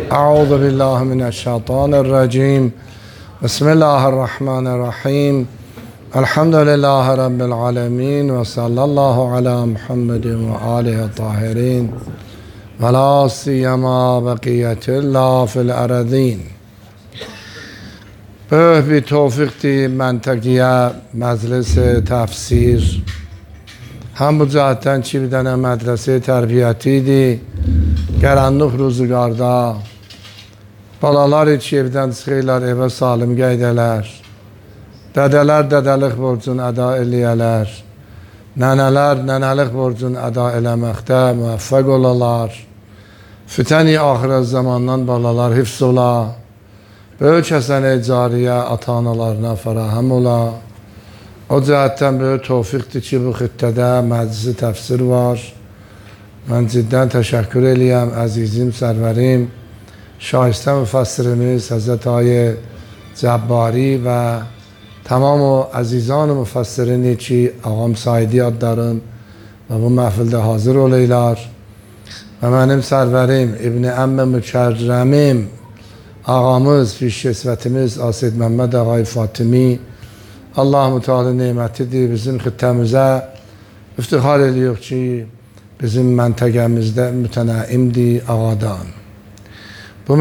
أعوذ بالله من الشيطان الرجيم. بسم الله الرحمن الرحيم. الحمد لله رب العالمين وصلى الله على محمد وآله الطاهرين ولا سيما بقية الله في الأرضين. به توفیق منطقه مجلس تفسیر هم bu cəhətdən ki, bir dənə mədrəsə tərbiyəti idi. Qaranlıq rüzgarda balalar heç evdən çıxırlar, evə salim qeydələr. Dədələr dədəlik borcunu əda eləyələr. Nənələr nənəlik borcunu əda eləməkdə müvəffəq olalar. Fitəni axirət zamandan balalar hifz ola. Böyük həsənə cariyə ata-analarına fərahəm ola. O cəhətdən böyük tövfiqdir ki, bu xittədə məclisi təfsir var. Mən ciddən təşəkkür eləyəm, əzizim, sərvərim, şahistə müfəssirimiz Həzrət Ayə Cəbbari və tamam o əzizan müfəssirini ki, ağam Saidi adların və bu məhfildə hazır olaylar. Və mənim sərvərim, İbn-i Əmmə Mükərrəmim, ağamız, fişkesvətimiz Asid Məhməd Ağay Fatimi, Allah-u Teala nemətidir, bizim xittəmizə iftixar ediyor ki, bizim məntəqəmizdə mütənəimdir ağadan. Bu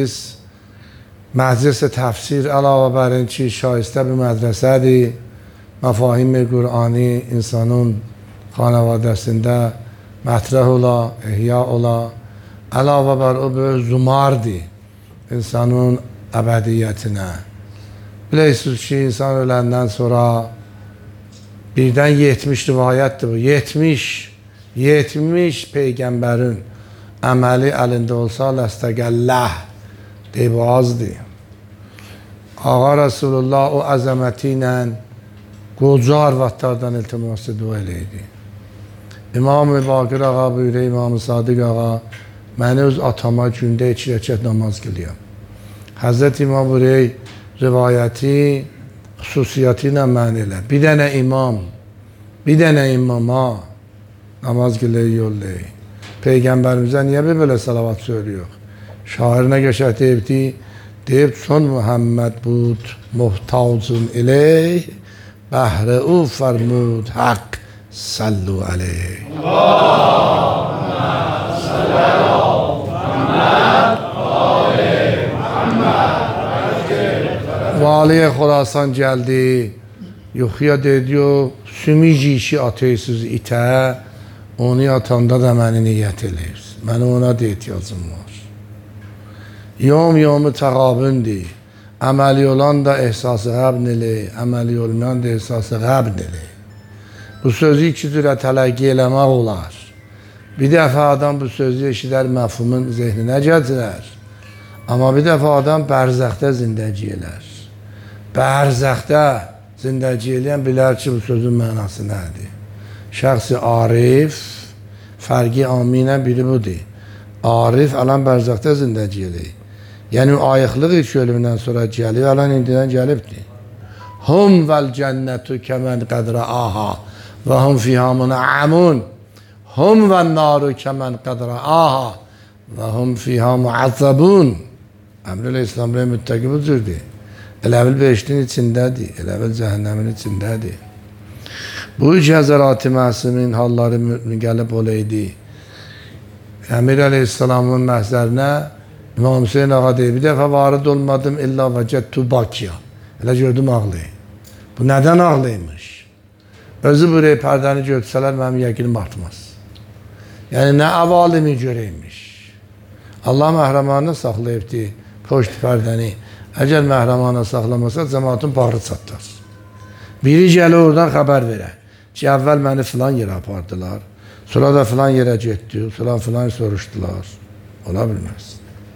məclis təfsir əlavə bərin ki, şahistə bir mədrəsədir. Məfahim-i Qur'ani insanın xanavadəsində mətrəh ola, ehya ola. Əlavə bər o böyük zumardır insanın əbədiyyətinə. Bilirsiniz ki, insan öləndən sonra birdən 70 rivayətdir bu. 70 peygambərin əməli əlində olsa ləstəgəlləh deyib o azdır. Ağa Rasulullah o əzəməti ilə qoca arvadlardan iltiması dua eləydi. İmam-ı Baqir ağa buyuruyor, İmam-ı Sadiq ağa, məni öz atama gündə 2 rəkət namaz qılıyam. Həzrət İmam buyuruyor, rivayəti xüsusiyyəti ilə məni elə. Bir dənə imama namaz qılıyı yollayı. Peyğəmbərimizə niyə belə salavat söylüyor? Şairinə qəşək deyib son Muhammed bud muhtacun ileyh bəhrə u fərmud haqq sallu aleyh. Allahümme sallallahu Muhammed aleyh Muhammed. Valiye Xorasan geldi, yuxuya dedi o, sümüc işi atıyorsunuz itə, onu atanda da məni niyyət eləyirsin. Mənə ona da ehtiyacım var. Yom-yomu təqabündür. Əməli olan da ehsası qəbn eləyir, əməli olmayan da ehsası qəbn eləyir. Bu sözü iki cürə tələqqi eləmək olar. Bir dəfə adam bu sözü eşidər, məfhumun zehninə gətirər. Amma bir dəfə adam bərzəxdə zindəci elər. Bərzəxdə zindəci eləyən bilər ki, bu sözün mənası nədir? Şəxsi arif, fərqi aminə biri budur. Arif alan bərzəxdə zindəci eləyir. Yəni, ayıqlıq ilk ölümündən sonra gəlir, alan indidən gəlibdir. Hum vəl cənnətü kəmən qədrə aha və hum fihamın əmun. Hum vəl naru kəmən qədrə aha və hum fihamı əzzəbun. Əmr-i İslam'la müttəqi bu cürdür. Elə-bil beşinin içindədir, elə-bil cəhənnəmin içindədir. Bu üç həzərat-ı məhsimin halları gəlib olaydı. Əmir Aleyhisselamın məhzərinə İmam Hüseyin ağa deyir, bir dəfə varid olmadım illa vəcədtu Bakıya. Elə gördüm ağlayı. Bu nədən ağlaymış? Özü buraya pərdəni götürsələr mənim yəqinim artmaz. Yəni nə əvalimi görəymiş. Allah məhrəmanını saxlayıbdı, poşt pərdəni. Əgər məhrəmanı saxlamasa, cəmatın bağrı çatlar. Biri gəlir oradan xəbər verər ki, əvvəl məni filan yerə apardılar, sonra da filan yerə getdi, filan soruşdular. Ola bilməz.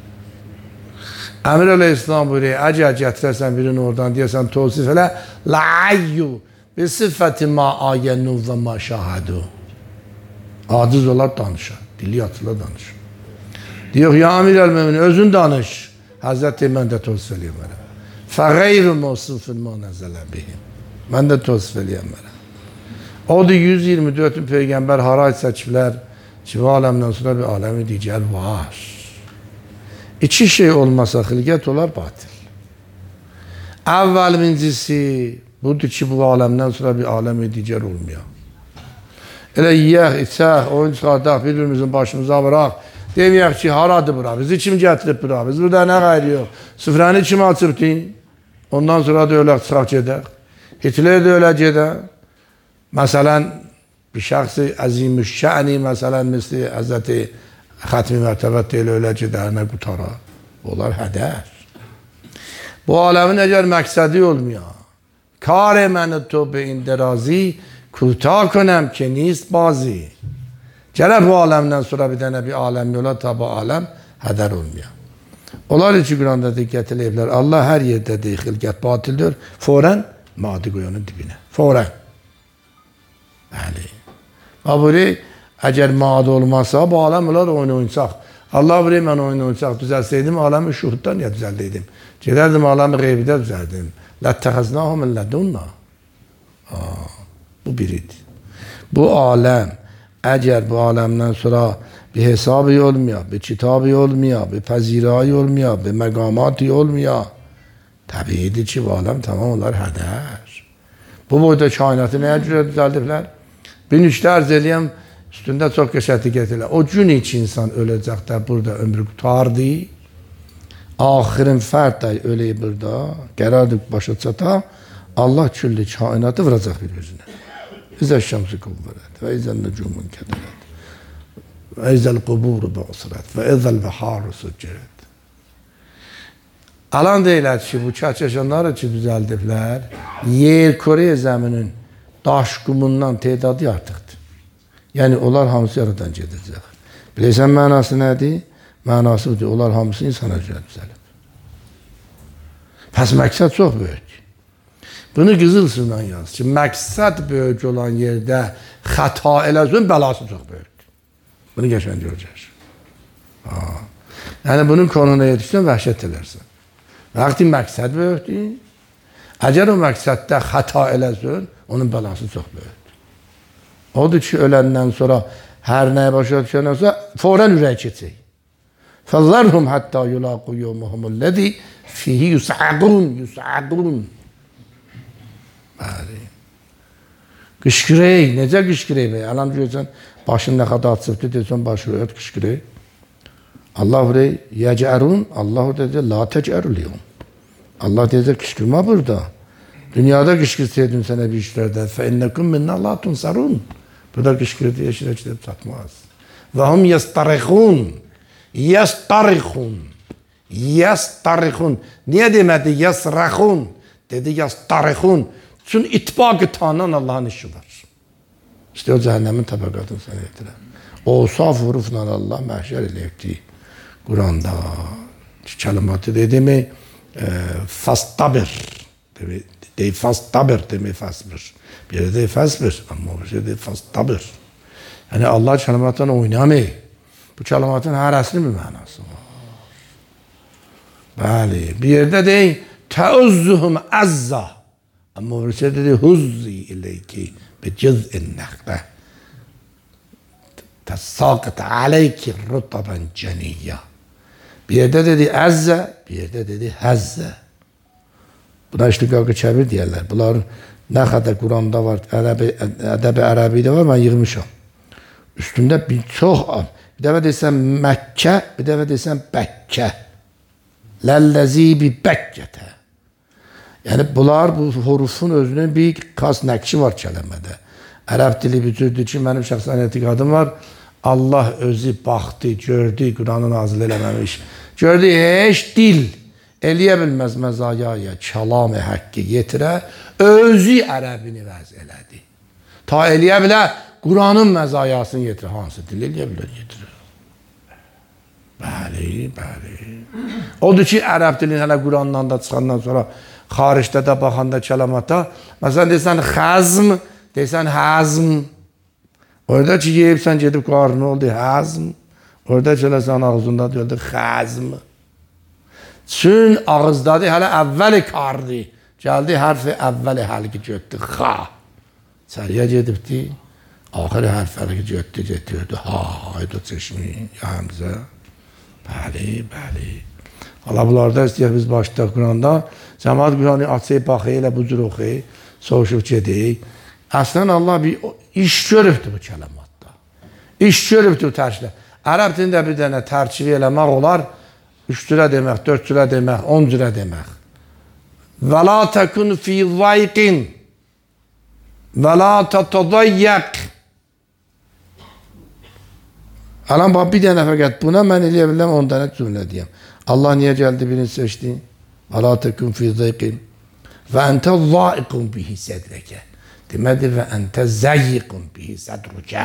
Əmir Aleyhisselam buyuruyor, əgər gətirəsən birini oradan deyəsən, tövsif elə, la'ayyu bi siffəti ma ayənu və ma şahədu. Aciz olar danışar, dili atılır danışar. Diyor, ya Amir el-Mümin, özün danış. Həzrət mən də tövsif eləyəm mənə. Fəqeyr-i musufin ma nəzələ bihim. Mən də tövsif eləyəm mənə. Odur 124 Peyğəmbər haray çəkiblər ki, bu aləmdən sonra bir aləmi digər var. İki şey olmasa xilqət olar batil. Əvvəl birincisi budur ki, bu aləmdən sonra bir aləm digər olmuyor. Elə yiyək, içək, oyun çıxardaq, bir-birimizin başımıza vuraq. Deməyək ki, haradır bura, bizi kim gətirib bura, biz burada nə qayır yox. Süfrəni kim açıbdı? Ondan sonra da öyle çıxaq gedək. Hitler də öyle gedək. Məsələn, bir şəxsi əzimüşşəni, məsələn, misli Həzrəti Xətmi Mərtəbət deyil, öyle gedər, nə qutara. Onlar hədər. Bu aləmin əgər məqsədi olmuyor. Kar məni to be indirazi, کوتاه کنم که نیست بازی Gələk bu aləmdən sonra bir dənə bir aləm yola tabi aləm hədər olmuyor. Onlar için Quranda diqqət eləyiblər. Allah hər yerdə deyir, xilqət batildir. Forən madi qoy onun dibinə. Forən. Bəli. Aburi, əgər madi olmazsa bu aləm olar oyun oyuncaq. Allah buri, mən oyun oyuncaq düzəlsəydim, aləmi şuhuddan ya düzəldəydim. Gedərdim, aləmi qeybidə düzəldim. Ləttəxəznahum illədunna. Bu biridir. Bu aləm, əgər bu aləmdən sonra bir hesabı olmuyor, bir kitabı olmuyor, bir pəzirayı olmuyor, bir məqamatı olmuyor, təbiidir ki, bu aləm tamam olar hədər. Bu boyda kainatı nəyə görə düzəldiblər? Bir nüktə arz eləyəm, üstündə çox qəşəti gətirilər. O gün için insan öləcək də burada ömrü qutardı. Axirin fərd də öləyib burada, qərardır başa çata, Allah küllü kainatı vuracaq bir gözünə. İzə şəmsi quvvərət və izəl nücumun kədərət və izəl quburu bəqsirət və izəl bəharu süccərət. Alan deyilər ki, bu çərçəşənləri ki düzəldiblər, yer Kore zəminin daş qumundan tedadı artıqdır. Yəni, onlar hamısı yaradan gedəcək. Bilirsən mənası nədir? Mənası budur, onlar hamısı insana görə düzəlib. Pəs məqsəd çox böyük. Bunu qızıl sınavla yaz ki, məqsəd böyük olan yerdə xəta eləsin, bəlası çox böyükdür. Bunu qəşəng görəcək. Yəni, bunun konuna yetişsən, vəhşət elərsən. Vaxtı məqsəd böyükdür, əgər o məqsəddə xəta eləsin, onun bəlası çox böyükdür. Odur ki, öləndən sonra hər nəyə başa düşən olsa, forən ürək keçək. فَذَّرْهُمْ حَتَّى يُلَاقُوا يَوْمَهُمُ الَّذِي فِيهِ يُسْعَقُونَ Bəli. Qışqırək, necə qışqırək bəy? Alam görsən, başın nə qədər açıbdır, deyəsən, başı öt qışqırək. Allah buraya, yəcərun, Allah deyəcək, la təcəruliyum. Allah deyəcək, qışqırma burada. Dünyada qışqırsaydın sənə bir işlərdə, fəinnəkum minnə la tunsarun. Burada qışqırdı, eşirə gedib çatmaz. Və hum yəstərixun. Yəstərixun. Yəstərixun. Niyə demədi yəsrəxun? Dedi yəstərixun. Çünkü itbaqı tanınan Allah'ın işi var. İşte o cehennemin tabakatını sana getiren. O saf hurufla Allah məhşər eləyibdi. Kur'an'da kelimatı dedi mi fastabir. Deyil fastabir demeyi fasbir. Bir yerde deyil fasbir ama bir şey deyil fastabir. Yani Allah kelimatını oynamayı. Bu kelimatın hərəsinin bir mənası var. Bəli. Bir yerde deyil teuzzuhum azza. Ama bir şey dedi huzzi ileyki bi ciz'in nehre. Tesakıt aleyki rutaben ceniyya. Bir yerde dedi azze, bir yerde dedi hezze. Buna iştiqaqı çevir deyərlər. Bunlar nə qədər Quranda var, ədəb-i ərəbidə var, mən yığmışam. Üstündə bir çox, bir dəfə desəm Məkkə, bir dəfə desəm Bəkkə. Ləlləzi bi Bəkkətə. Yəni, bunlar bu hurufun özünün bir xas nəqşi var kələmədə. Ərəb dili bütürdür ki, mənim şəxsən etiqadım var. Allah özü baxdı, gördü, Quranı nazil eləməmiş. Gördü, heç dil eləyə bilməz məzayaya, kəlam-ı həqqi yetirə, özü ərəbini vəz elədi. Ta eləyə bilə, Quranın məzayasını yetirə. Hansı dil eləyə bilər, yetirir. Bəli, bəli. Odur ki, ərəb dilin hələ Qurandan da çıxandan sonra xaricdə də baxanda kəlamata, məsələn, deysən xəzm, deysən həzm. Orada ki, yeyibsən, gedib qarnı oldu, həzm. Orada ki, sən ağzında deyildi, xəzm. Çün ağızdadır, hələ əvvəli kardı. Gəldi, hərfi əvvəli həlqi götdü, xa. Səriyə gedibdi, axırı hərfi götdü, ha, haydo çeşmi, ya həmzə. Bəli, bəli. Hala bunlarda istəyək biz başda Quranda, cəmaat Quranı açıb, baxı, elə bu cür oxu, soğuşub gedək. Əslən Allah bir iş görübdür bu kələmatda. İş görübdür bu tərkibdə. Ərəb dilində bir dənə tərkibi eləmək olar, 3 cürə demək, 4 cürə demək, 10 cürə demək. Və la təkun fi zayqin və la tətədayyəq. Alan bax, bir dənə fəqət buna mən eləyə biləm, 10 dənə cümlə deyəm. Allah niyə gəldi birini seçdi? Və la təkun fi zayqin və əntə zaiqun bihi sədrəkə. Demədi və əntə zəyiqun bihi sədrükə.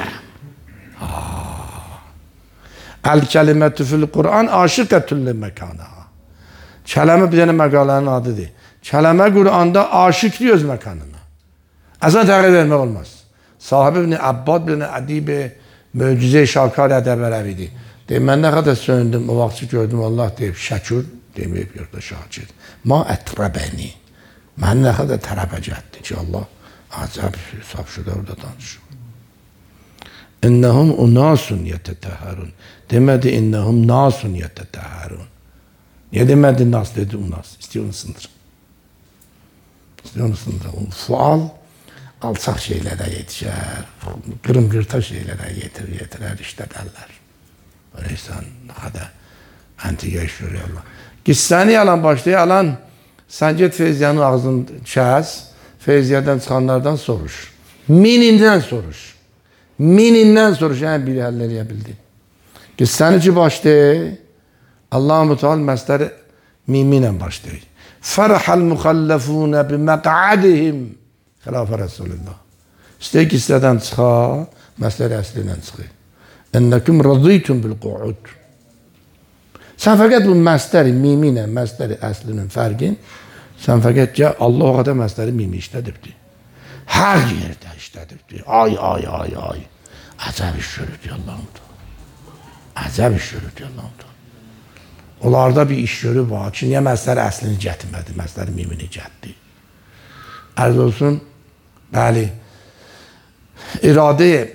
Əl-kəlimətü fil-Qur'an aşiqətül məkanaha. Kələmə bir dənə məqalənin adıdır. Kələmə Qur'anda aşiqdir öz məkanına. Əslən təqrir vermək olmaz. Sahib ibn Abbad ibn Adib möcüzə-i şakar ədəb-ərəbidir. Deyim, mən nə qədər söndüm, o vaxtı gördüm, Allah deyib, şəkür, deməyib, yurda şakir. Ma ətrəbəni. Məni nə qədər tərəbəcətdir ki, Allah acəb sapşıda orada danışır. İnnəhum unasun yətətəhərun. Demədi, innəhum nasun yətətəhərun. Niyə demədi nas, dedi unas. İstəyir onu sındır. İstəyir onu sındır. Fual, alçaq şeylərə yetişər, qırım-qırta şeylərə yetirər, işlədərlər. Öyleysən, nə qədər əntiqə iş görürlər. Qissəni yalan başlayı alan, sən get Feyziyanın ağzını kəs, Feyziyadan çıxanlardan soruş. Minindən soruş. Minindən soruş, yəni biri həll eləyə bildi. Qissəni ki başlayı, Allah-u Teala məsləri mimi ilə başlayır. Fərhəl müxəlləfunə biməqədihim xilafə Rasulullah. İstəyək hissədən çıxa, məsələ əslindən çıxır. Ennəküm rəziytum bil-qu'ud. Sən fəqət bu məsələri mimi ilə məsələri əslinin fərqin, sən fəqət ki, Allah o qədər məsələri mimi işlədibdir. Hər yerdə işlədibdir. Ay, ay, ay, ay. Əcəb iş görürdü Allah'ım. Əcəb iş görürdü Allah'ım. Onlarda bir iş görüb var ki, niyə məsələri əslini gətirmədi, məsələri mimini gətdi. Ərz olsun, bəli, iradə-i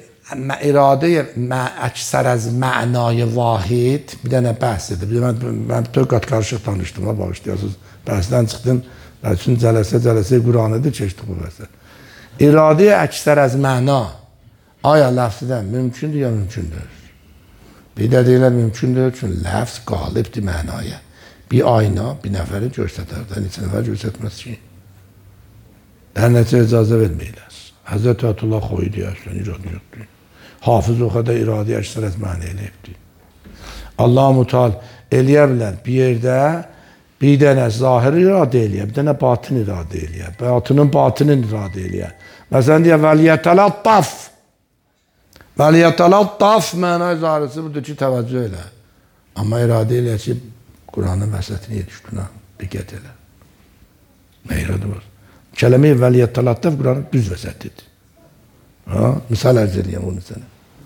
əksər əz mənayı vahid, bir dənə bəhs edir. Mən bütün qat qarışıq danışdım, bağışlayasınız. Bəhsdən çıxdım, üçün cələsə Quranıdır, keçdik bu bəhsə. İradə-i əksər əz məna, aya ləfsidən mümkündür ya mümkündür. Bir də deyilər mümkündür, çünki ləfs qalibdir mənaya. Bir ayna bir nəfəri göstərər də, neçə nəfər göstərməz ki. Hər nəticə icazə verməyilər. Həzrət Ayətullah Xoydi əslən yoxdur. Hafız o qədər iradə əksər əz mənə eləyibdir. Allah-u Teala eləyə bilər bir yerdə bir dənə zahir iradə eləyə, bir dənə batın iradə eləyə, batının iradə eləyə. Məsələn deyək, vəliyyətələttaf. Vəliyyətələttaf mənay zahirisi budur ki, təvəccüh elə. Amma iradə eləyə ki, Quranın vəsətini yetişduna, diqqət elə. Nə iradə var? Kələmə-i vəliyyətələttaf Quranın düz vəsətidir. Misal ərz edəyəm onu sənə.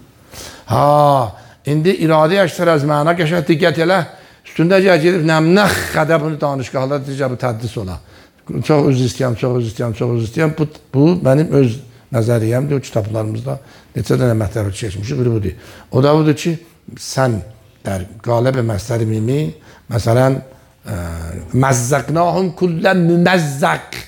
İndi iradə əksər əz məna qəşək diqqət elə. Üstündə gəlib, nə qədər bunu danışqahlar deyəcək, bu təddis ola. Çox öz istəyəm. Bu, mənim öz nəzəriyyəmdir, o kitablarımızda neçə dənə mətləbi çəkmişik, biri budur. O da budur ki, sən qalib məsələri mimi, məsələn, məzzəqnahum kullən müməzzəq.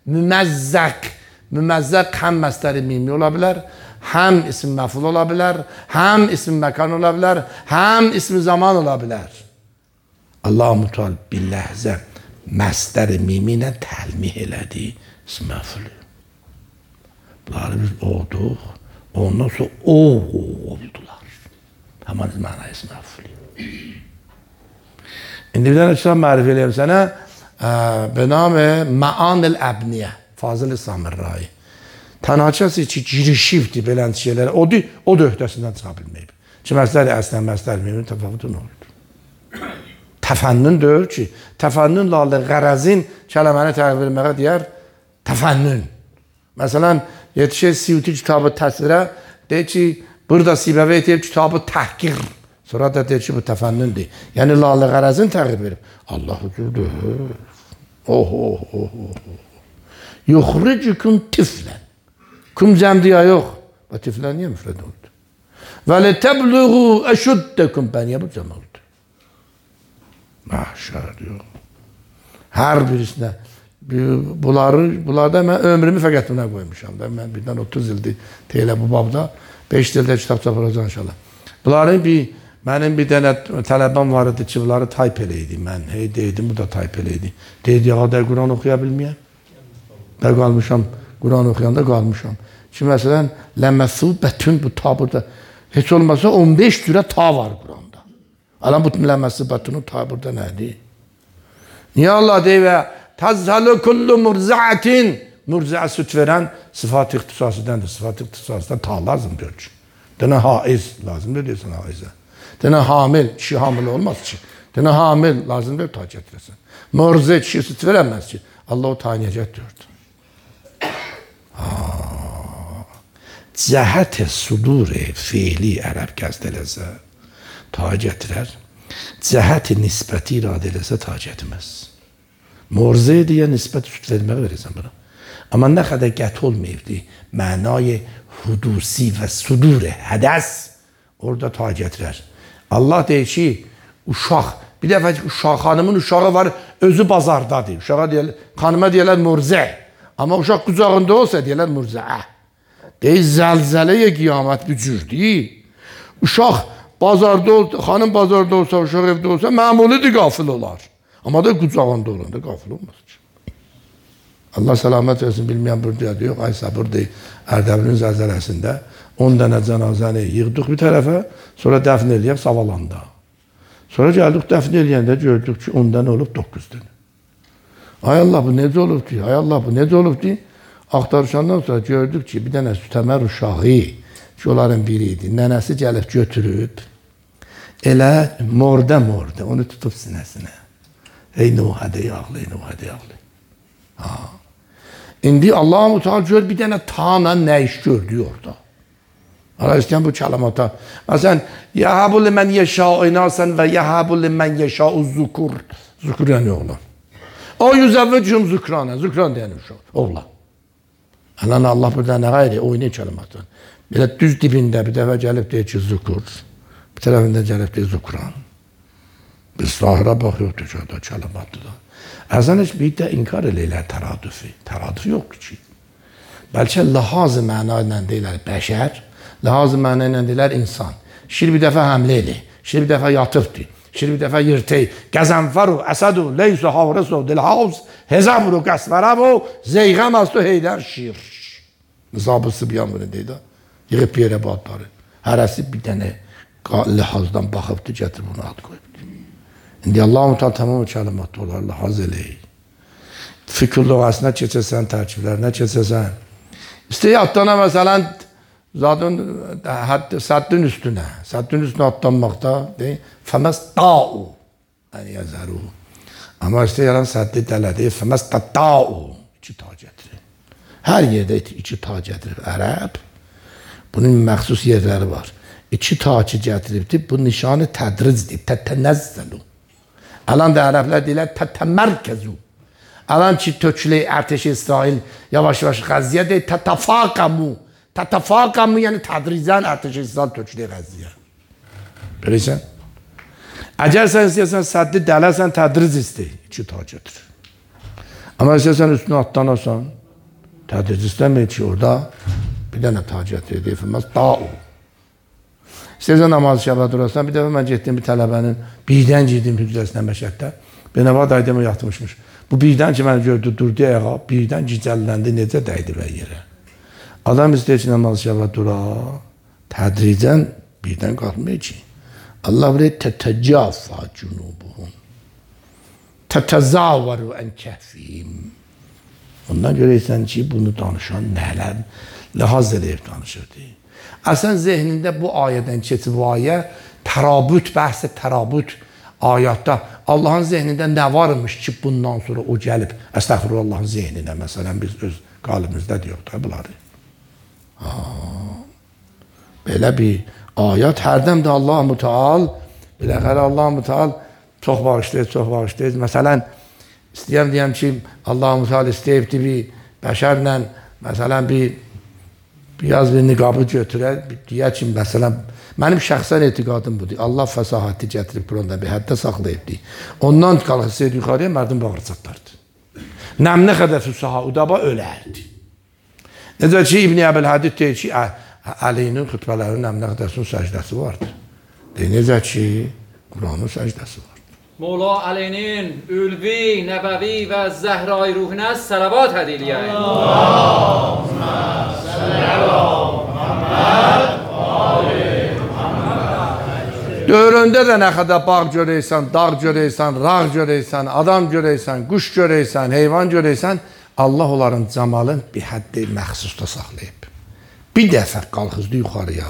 Müməzzəq həm məsələri mimi ola bilər, həm isim məful ola bilər, həm isim məkan ola bilər, həm ismi zaman ola bilər. Allah-u Teala bir ləhzə məsdər mimi ilə təlmih elədi ism məfulü. Bunları biz olduq, ondan sonra oldular. Həman mənə ism məfulü. İndi bir dənə kitab mərif eləyəm sənə, bənam-ı Mə'anil Əbniyə, Fazıl-ı Samirrai. Tənhaçəsi ki, girişibdir belən şeylərə, o da öhdəsindən çıxa bilməyib. Ki, məsələri əslən məsələr miminin təfavütü nə olur? Təfənnün deyir ki, təfənnün lalı qərəzin kələməni təqvir verməyə deyər, təfənnün. Məsələn, yetişir Siyuti kitabı təsvirə, deyir ki, burada Sibəvə deyir kitabı təhqir. Sonra da deyir ki, bu təfənnündür. Yəni, lalı qərəzin təqvir verib. Allah hücurdur. Yuxricüküm tiflən. Kum cəmdiyə yox. Və tiflən niyə müfrəd oldu? Və li təbliğu əşüddəkum. Bəniyə bu cəm oldu. Mahşer diyor. Her birisine. Bunlarda mən ömrümü fəqət buna qoymuşam da. Mən birdən 30 ildir teyilə bu babda. 5 dildə kitab çapıracaq inşallah. Bunların mənim bir dənə tələbəm var idi ki, bunları tayp eləydi. Mən deydim, bu da tayp eləydi. Deydi, ya da Quran oxuya bilməyəm. Ben qalmışam, Quran oxuyanda qalmışam. Ki, məsələn, ləməsubətün bu ta burada. Heç olmasa 15 cürə ta var Quranda. Alam bu ləməsubətünün ta burada nədir? Niyə Allah deyir və təzzələ kullu murzaətin murzaə süt verən sıfat ixtisasıdəndir. Sıfat ixtisasıdan ta lazımdır ki. Dənə haiz lazımdır deyirsən haizə. Dənə hamil, kişi hamil olmaz ki. Dənə hamil lazımdır ta gətirəsən. Murzaə kişi süt verəməz ki. Allah o tanıyacaq diyordu. Cəhət sudur-i fiili ərəb qəsd eləsə ta gətirər. Cəhət nisbəti iradə eləsə ta gətirməz. Morze deyə nisbət süt vermək verirsən buna. Amma nə qədər qət olmayıbdı, mənay hudusi və sudur-i hədəs orada ta gətirər. Allah deyir ki, uşaq, bir dəfə uşaq, xanımın uşağı var, özü bazardadır. Uşağa deyirlər, xanıma deyirlər morze. Amma uşaq qucağında olsa deyirlər murzaə. Deyir, zəlzələyə qiyamət bir cürdür. Uşaq bazarda olsa, xanım bazarda olsa, uşaq evdə olsa, məmulidir, qafil olar. Amma da qucağında olanda qafil olmaz ki. Allah səlamət versin, bilməyən burada yox, ay sabır deyil. Ərdəbilin zəlzələsində 10 dənə cənazəni yığdıq bir tərəfə, sonra dəfn eləyək Savalanda. Sonra gəldik dəfn eləyəndə gördük ki, 10 dənə olub 9 dənə. Ay Allah, bu necə olub ki? Ay Allah, bu necə olub ki? Axtarışandan sonra gördük ki, bir dənə sütəmər uşağı ki, onların biri idi. Nənəsi gəlib götürüb, elə mordə, onu tutub sinəsinə. Ey Nuhədə yağlı, ey Nuhədə yağlı. İndi Allah-u Teala gör bir dənə tana nə iş gördü orada. Ara istəyən bu kəlamata. Məsələn, yəhəbu limən yeşâ inasən və yəhəbu limən yeşâ zukur. Zukur yəni oğlan. O yüzəvvəcüm zükranə. Zükran deyən uşaq, oğlan. Allah burada nə qayri, oyunu kəlamata. Belə düz dibində bir dəfə gəlib deyir ki, zukur. Bir tərəfində gəlib deyir zükran. Biz zahirə baxıyorduk orada kəlamatda. Əzən heç bir də inkar eləyirlər təradüfi. Təradüf yox ki. Bəlkə ləhaz-ı məna ilə deyirlər bəşər, ləhaz-ı məna ilə deyirlər insan. Şir bir dəfə həmlə elə, şir bir dəfə yatıbdır, şir bir dəfə yırtay. Qəzənfəru, əsədu, leysu, havrəsu, dilhavz, hezamru, qəsvərəbu, zeyğəm əstu, heydər, şir. Nizab-ı Sıbyan bunu deyir. Yığıb yerə badları. Hərəsi bir dənə ləhazdan baxıbdır, gətir bunu ad qoyub. İndi Allah-u Teala tamam kəlimat olar, ləhaz eləyik. Fikir lüğəsində keçəsən, tərkiblərinə keçəsən. İstəyə atdana məsələn, səddin üstünə atlanmaqda, fəməs da'u, yəni yazəru. Amma istəyərən səddi dələdi, fəməs da'u, iki ta gətirir. Hər yerdə iki ta gətirir. Ərəb, bunun məxsus yerləri var. İki ta ki gətiribdir, bu nişanı tədricdir, tətənəzzəlu. Alan da ərəblər deyilər, tətəmərkəzu. Alan ki, tökülü ərteş-i İsrail yavaş-yavaş qəzziyə deyir, tətəfaqamu. Tətəfaqamu, yəni tədrizən ərteş-i İsrail tökülü qəzziyə. Bilirsən? Əgər sən istəyəsən, səddi dələsən, tədriz istəyir. İki ta götür. Amma istəyəsən, üstünü atlanırsan, tədriz istəməyir ki, orada bir dənə ta gətirir, deyilməz, da'u. İstəyəsən namazı şəbə durarsan, bir dəfə mən getdim bir tələbənin, birdən girdim hücrəsinə məşəddə, Benavad aydəmə yatmışmış. Bu birdən ki, məni gördü, durdu ayağa, birdən gicəlləndi, necə dəydi və yerə. Adam istəyir ki, namazı şəbə dura, tədricən birdən qalmıyor ki. Allah bilir, tətəcəfa cünubuhum, tətəzavaru ən kəhfim. Ondan görəysən ki, bunu danışan nələr, ləhaz eləyib danışırdı. Əsən zehnində bu ayədən keçib bu ayə, tərabüt, bəhsə tərabüt ayətdə Allahın zehnində nə varmış ki, bundan sonra o gəlib, əstəğfirullah Allahın zehninə, məsələn, biz öz qalımızda deyirik da bunları. Belə bir ayət, hərdəm də Allah-u Teala, biləxərə Allah-u Teala çox bağışlayır. Məsələn, istəyəm deyəm ki, Allah-u Teala istəyibdi bir bəşərlə, məsələn, bir Biraz bir niqabı götürər, deyək ki, məsələn, mənim şəxsən etiqadım budur. Allah fəsahəti gətirib Quranda bir həddə saxlayıbdır. Ondan qalxsaydı yuxarıya mərdin bağır çatlardı. Nəmnə qədər füsaha udaba ölərdi. Necə ki, İbn-i Əbəlhədid deyir ki, Əlinin xütbələrinin nəmnə qədərsin səcdəsi vardır. Necə ki, Quranın səcdəsi var. Mola Əlinin ülvi, nəbəvi və zəhrai ruhunə sələvat hədiyyə. Allahümmə səllələ Muhammed Ali Muhammed. Dövründə də nə qədər bağ görəysən, dağ görəysən, rağ görəysən, adam görəysən, quş görəysən, heyvan görəysən, Allah onların camalın bir həddi məxsusda saxlayıb. Bir dəfə qalxızdı yuxarıya,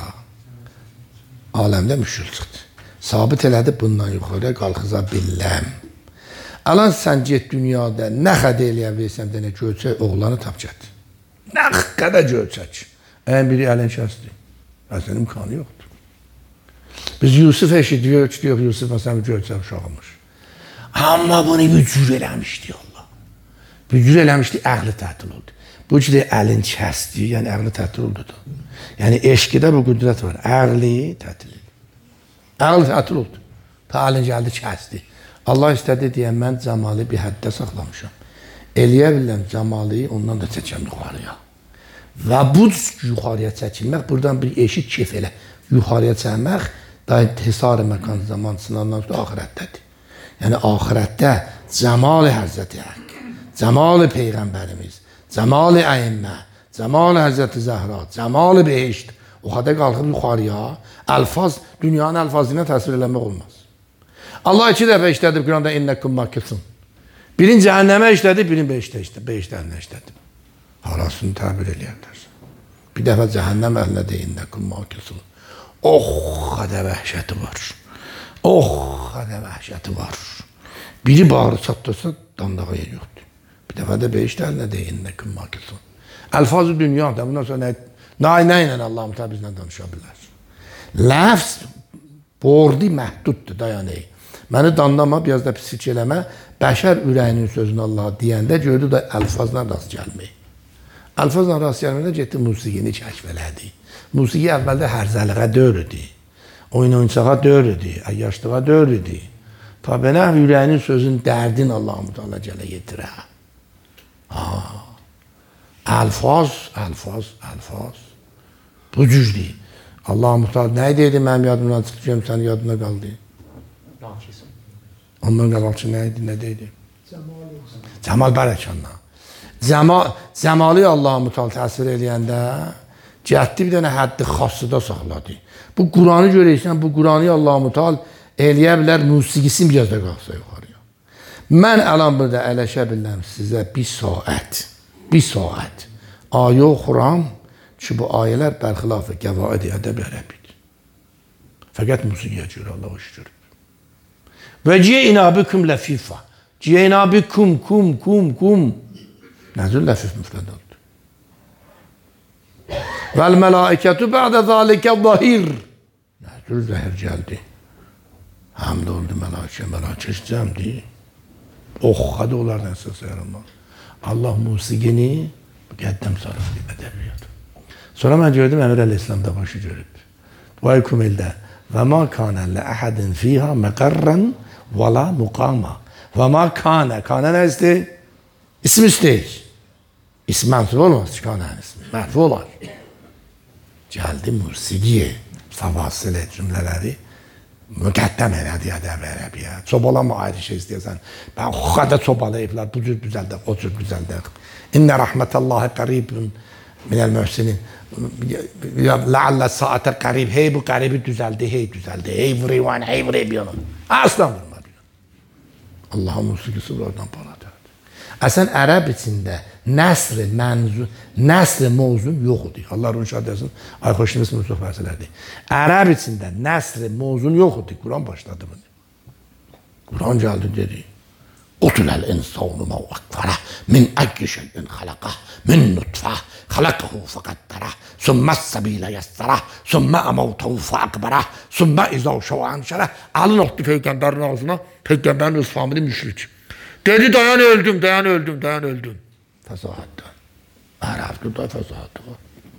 aləmdə müşkül çıxdı. Sabit elədi, bundan yuxarıya qalxıza biləm. Alan sən get dünyada, nə xədə eləyən versən də nə gölçək, oğlanı tap get. Nə qədər gölçək. Ən biri əlin kəsdi. Əslən imkanı yoxdur. Biz Yusuf eşidiyoruz, diyor Yusuf məsələn gölçək uşağımış. Amma bunu bücür eləmişdi Allah. Bücür eləmişdi, əqli tətil oldu. Bu ki de əlin kəsdi, yəni əqli tətil oldu da. Yəni eşqidə bu qüdrət var, əqli tətil oldu. Əqli tətil oldu. Ta əlin gəldi, kəsdi. Allah istədi deyən, mən cəmalı bir həddə saxlamışam. Eləyə biləm cəmalı, ondan da çəkəm yuxarıya. Və bu yuxarıya çəkilmək, buradan bir eşit kef elə. Yuxarıya çəkmək, daha hesarı məkan zaman sınandan sonra ahirətdədir. Yəni ahirətdə cəmalı Həzrəti Haqq, cəmalı Peyğəmbərimiz, cəmalı əyimmə, cəmalı Həzrəti Zəhra, cəmalı behişt, o qədər qalxıb yuxarıya, əlfaz, dünyanın əlfazına təsvir eləmək olmaz. Allah iki dəfə işlədib Quranda innəkum makilsun. Birin cəhənnəmə işlədib, birin behiştərinə işlədib. Harasını təbir eləyərlərsən. Bir dəfə cəhənnəm əhlinə de innəkum makilsun. Oh, qədər vəhşəti var. Oh, qədər vəhşəti var. Biri bağırı çatdırsa, dandağa yer yoxdur. Bir dəfə də behiştərinə de innəkum makilsun. Əlfazı dünyada, bundan sonra nə ilə Allah-u Teala bizlə danışa bilər. Ləfz, bordi məhduddur, dayanayı. Məni danlama, biraz da pislik eləmə, bəşər ürəyinin sözünü Allah'a deyəndə gördü da əlfazla rast gəlmək. Əlfazla rast gəlməkdə getdi, musiqini kəşf elədi. Musiqi əvvəldə hərzəliğə dörüdü, oyun-oyuncağa dörüdü, əyyaşlığa dörüdü. Ta belə ürəyinin sözün dərdin Allah-u Teala gələ yetirə. Əlfaz. Bu cüzdür. Allah-u Teala nə deyirdi, mənim yadımdan çıxdı, sənin yadına qaldı. Ondan qabaqçı nə idi, nə deydi? Cəmal bərəkanla. Cəmalı Allah-u Teala təsvir eləyəndə cəhətli bir dənə həddi xassıda saxladı. Bu Quranı görəysən, bu Quranı Allah-u Teala eləyə bilər, musiqisini biraz da qalsa yuxarıya. Mən əlan burada ələşə biləm sizə bir saat ayə oxuram ki, bu ayələr bərxilafı qəvaid-i ədəb ərəbidir. Fəqət musiqiyə görə Allah hoş görür. Və ciyeyna bikum ləfifa. Ciyeyna bikum, kum. Nəzir ləfif müfrəd oldu. Vəl mələikətü bə'də zəlikə zahir. Nəzir zəhir gəldi. Həmd oldu mələkə cəmdi. Oxadı onlardan əsas yaranlar. Allah musiqini qəddəm sarıqlı ədəbiyyat. Sonra mən gördüm, Əmir Əl-İslam'da başı görüb. Vay kumeldə. Və ma kanə lə əhədin fiha məqərrən və la muqama. Və ma kanə nə istəyir? İsmi istəyir. İsmi mənsub olmaz ki, kanənin ismi. Mərfi olar. Gəldi musiqiyə, fəvasilə cümlələri müqəddəm elədi ədəb ərəbiyyə. Çobalama ayrı şey istəyəsən. Ben o qədər çobalayıblar, bu cür düzəldək, o cür düzəldək. İnnə rəhmətəllahi qəribun minəl mühsinin. Ləallə saatə qərib, hey bu qəribi düzəldi, hey vurayvan, hey vuraybiyanın. Aslan vurma bir. Allah'ın musiqisi buradan paradır. Əsən ərəb içində nəsr-i mövzun yoxudur. Allah onu şahid etsin, Ayxoşimiz Mustafa fərzələrdir. Ərəb içində nəsr-i mövzun yoxudur. Quran başladı bunu. Quran gəldi dedi. Utuləl insanu məvəqqərə min əyyi şeyin xaləqəh min nutfəh xaləqəhu fəqəddərəh sümmə səbilə yəssərəh sümmə əmavtəhu fəqbərəh sümmə izəv şəvən şərəh. Alın otdu Peyğəmbərin ağzına, Peyğəmbərin öz famili müşrik. Dedi dayan öldüm. Fəsahatdan. Ərəbdir da fəsahatı var.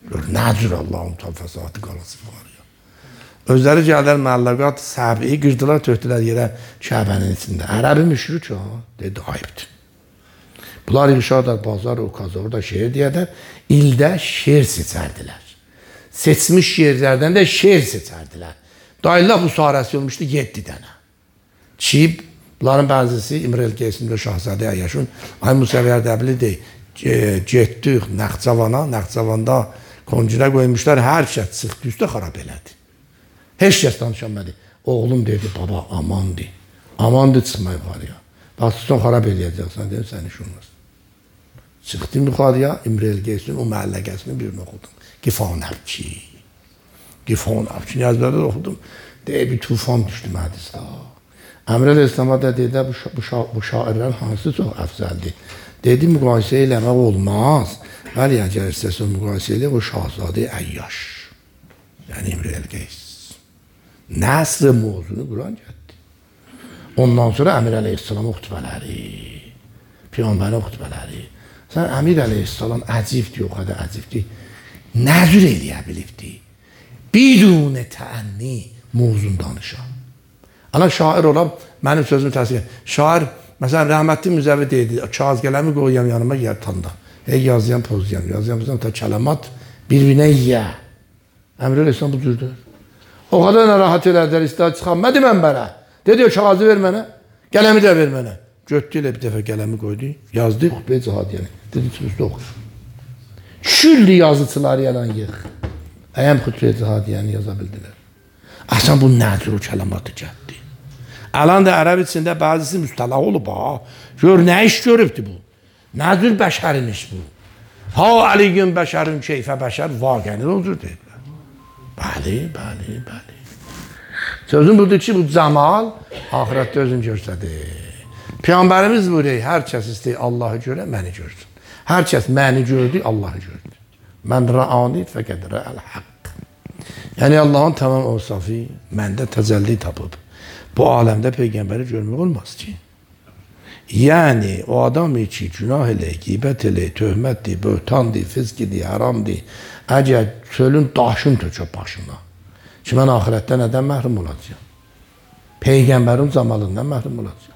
Nəcür Allah'ın tafəsatı qalası var ya. Özləri gəldilər məllaqat səbiyi qırdılar, töktülər yerə Kəbənin içində. Ərəbi müşrik o, dedi, ayıbdır. Bunlar yığışarlar, bazar, okazor da şeir deyərlər. İldə şeir seçərdilər. Seçmiş yerlərdən də şeir seçərdilər. Dayılar bu sarəsi olmuşdu 7 dənə. Çib, bunların bəzisi İmrel Qeysində Şahzadə Əyyaşun, ay Musəvvər Dəbli deyil, getdik Nəxçavana, Nəxçavanda koncuna qoymuşlar, hər kəs çıxdı üstə xarab elədi. Heç kəs danışanmadı. Oğlum dedi, baba amandı. Amandı çıxma yuxarıya. Baxsızdan xarab eləyəcəksən, dedim, sən iş olmaz. Çıxdım yuxarıya, İmrel Qeysin o məhəlləqəsini birini oxudum. Gifanəvki. Gifanəvki. Yazıları oxudum. Deyib, bir tufan düşdü mədisdə. Əmrəl İslam'a da dedi, bu şairlər hansı çox əfzəldir. Dedi, müqayisə eləmək olmaz. Bəli, əgər istəsə müqayisə elə, o Şahzadə Əyyaş. Yəni İmrel Qeys. Nəsr mövzunu Quran getdi. Ondan sonra Əmir Əleyhisselam xutbələri, Peyğəmbərin xutbələri. Sən Əmir Əleyhisselam əcibdir, o qədər əcibdir. Nəzür eləyə bilibdir. Bidun təənni mövzunu danışan. Ana şair olab, mənim sözümü təsdiq edir. Şair, məsələn, rəhmətli Müzəvvi deyildi, kağız qələmi qoyuyam yanıma yer tanda. Yazıyam, pozuyam, yazıyam, ta kələmat bir-birinə yiyə. Əmir Əleyhisselam bu cürdür. O kadar narahat elədilər, istəyər çıxan. Nə deməm bənə? Dedi, o kağızı ver mənə, qələmi də ver mənə. Götdü ilə bir dəfə qələmi qoydu, yazdı, xütbə cihadiyəni. Dedi, üstə oxu. Şülli yazıçıları yalan yığ. Əyəm xütbə cihadiyəni yaza bildilər. Əsən bu nədir o kələmatı gəldi. Əlan da ərəb içində bəzisi müstəlah olub, ha. Gör, nə iş görübdü bu? Nədir bəşərin iş bu? Ha, əliyyün bəşərin keyfə bəşər, vaqəni oldur deyiblər. Bəli, bəli, bəli. Sözüm budur ki, bu cəmal ahirətdə özünü göstərir. Peyğəmbərimiz buyuruyor, hər kəs istəyir Allahı görə, məni görsün. Hər kəs məni gördü, Allahı gördü. Mən rəani fəqət rəəl haqq. Yəni Allahın tamam olsafı məndə təcəlli tapıb. Bu aləmdə Peyğəmbəri görmək olmaz ki. Yəni o adam ki, günah elə, qeybət elə, töhmətdir, böhtandır, fizkidir, haramdır. Əgər çölün daşın tökə başına ki, mən ahirətdə nədən məhrum olacaq? Peyğəmbərin zamalından məhrum olacaq.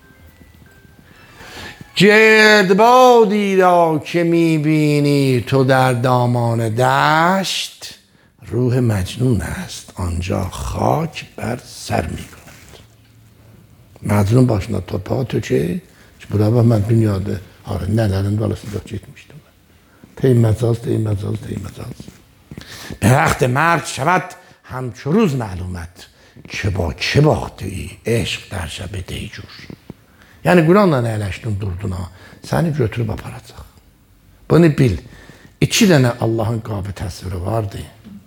گردبادی را که میبینی تو در دامان دشت روح مجنون است آنجا خاک بر سر میکند. مجنون başına torpağa tökür. Bura bax, mən dünyada nələrin balasında getmişdim. Teyməcaz. به وقت مرگ شود همچو روز معلومت که با که باختی عشق در شب دیجور. Yəni Quranla əyləşdin, durdun ha, səni götürüb aparacaq. Bunu bil, 2 dənə Allahın qabı təsviri vardı.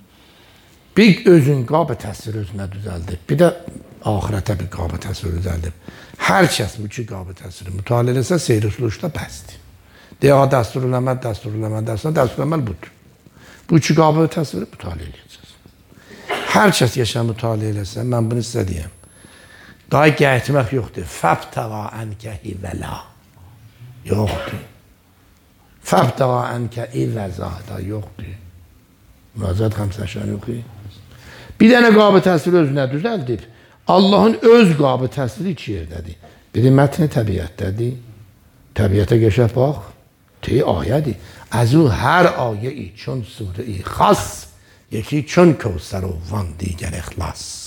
Bir özün qabı təsviri özünə düzəldib, bir də ahirətə bir qabı təsviri düzəldib. Hər kəs bu 2 qabı təsviri mütaliə eləsə, seyr-i-süluşda bəsdir. Deyə dəsturiləməl budur. Bu 2 qabı təsviri mütaliə eləyəcəz. Hər kəs yaşam mütaliə eləsə, mən bunu sizə deyəm. Daha getmək yoxdur. Fəbtəğa ənkə hivəla. Yoxdur. Fəbtəğa ənkə ivəza da yoxdur. Müraciət xəmsəşən yoxdur. Bir dənə qabı təsviri özünə düzəldib. Allahın öz qabı təsviri 2 yerdədir. Biri mətni təbiətdədir. Təbiətə geçək bax. ayədir. از او هر آیه ای چون سوره ای خاص یکی چون کوثر و وان دیگر اخلاص.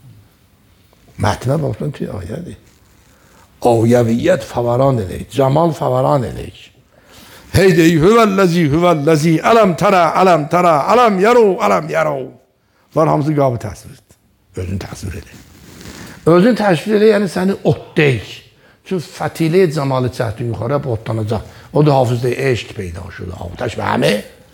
متن بافتن توی آیه آیویت فوران الیک، جمال فوران الیک. هیدی هو الذی علم ترى علم یرو. Bunlar hamısı qabı təsvirdir. Özünü təsvir edir. Özünü təsvir edir, yəni səni otdayıq. Çünki fətilə cəmalı çəkdin yuxarı, otlanacaq. O da hafızda eşq peyda şudu. Avtaş və həmi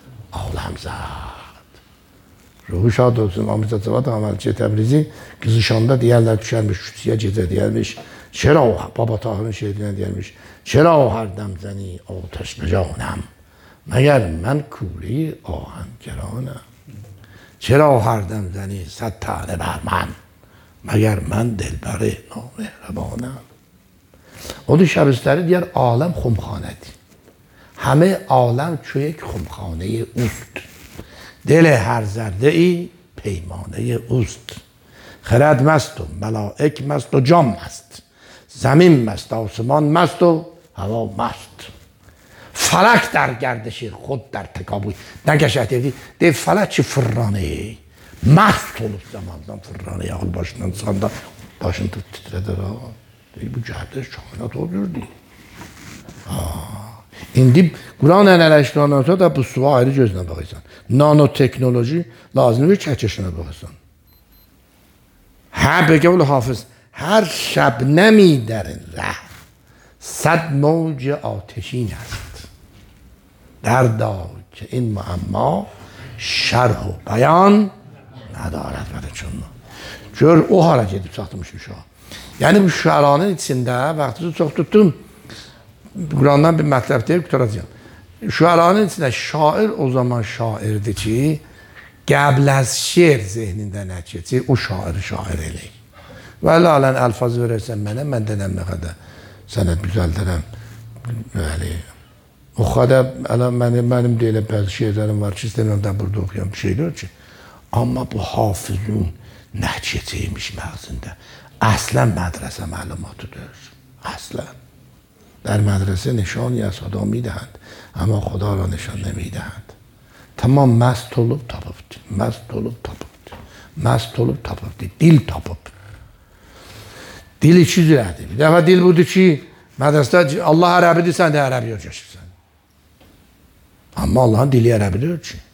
ağlamzad. Ruhu şad olsun. Amca Cavad Əməlçi Təbrizi qızışanda deyərlər düşərmiş, küçüyə gecə deyərmiş. Çera o, Baba Tahir'in şehirinə deyərmiş. Çera o hərdəm zəni avtaş becanəm. Məgər mən kuleyi ahəngeranəm. چرا هر دم زنی 100 تاره بر من مگر من دلبر نامهربانم. O da şəbistləri deyər, aləm xumxanədir. Həmə aləm çöyək xumxanəyə ust. دل هر ذره ای پیمانه اوست. خرد مست و ملائک مست و جان مست، زمین مست، آسمان مست و هوا مست. فلک در گردش خود در تکابوی نگشت دیدی ده فلک چی فرانه mast olup zamandan fırlanı yağıl başından sanda başını titreder ha. Bu cəhətlər kainat oluyor değil. İndi Quran ənələşdirandan sonra da bu suya ayrı gözlə baxırsan. Nanoteknoloji lazım bir çəkişinə baxırsan. Hə بگه حافظ هر شبنمی در ره 100 موج آتشین است دردا که این معما şərh و bəyan ندارد bəli çün. Gör o hala gedib çatmışmış o. Yəni bu şüaranın içində vaxtınızı çox tutdum. Qurandan bir mətləb deyib qutaracağım. Şüaranın içində şair o zaman şairdir ki qəbl az şeir zehnində nə keçir o şairi şair eləyir. Və alən əlfaz verərsən mənə mən denəm nə qədər sənət düzəldirəm. Bəli. O kadar benim de öyle bazı şeylerim var ki istemiyorum da burada okuyam bir şeyler ki. Ama bu hafızın nəhcetiymiş məğzində. Aslen medrese malumatıdır. Aslen. در مدرسه نشانی از خدا میدهند اما خدا را نشان نمیدهند. Tamam mest olup tapıptı. Mest olup tapıptı. Mest olup tapıptı. Dil tapıp. Dil içi zirədi. Bir defa dil budur ki medresede Allah Arabidir sen de Arabi öyrəşirsən. Ama Allah'ın dili Arabidir ki.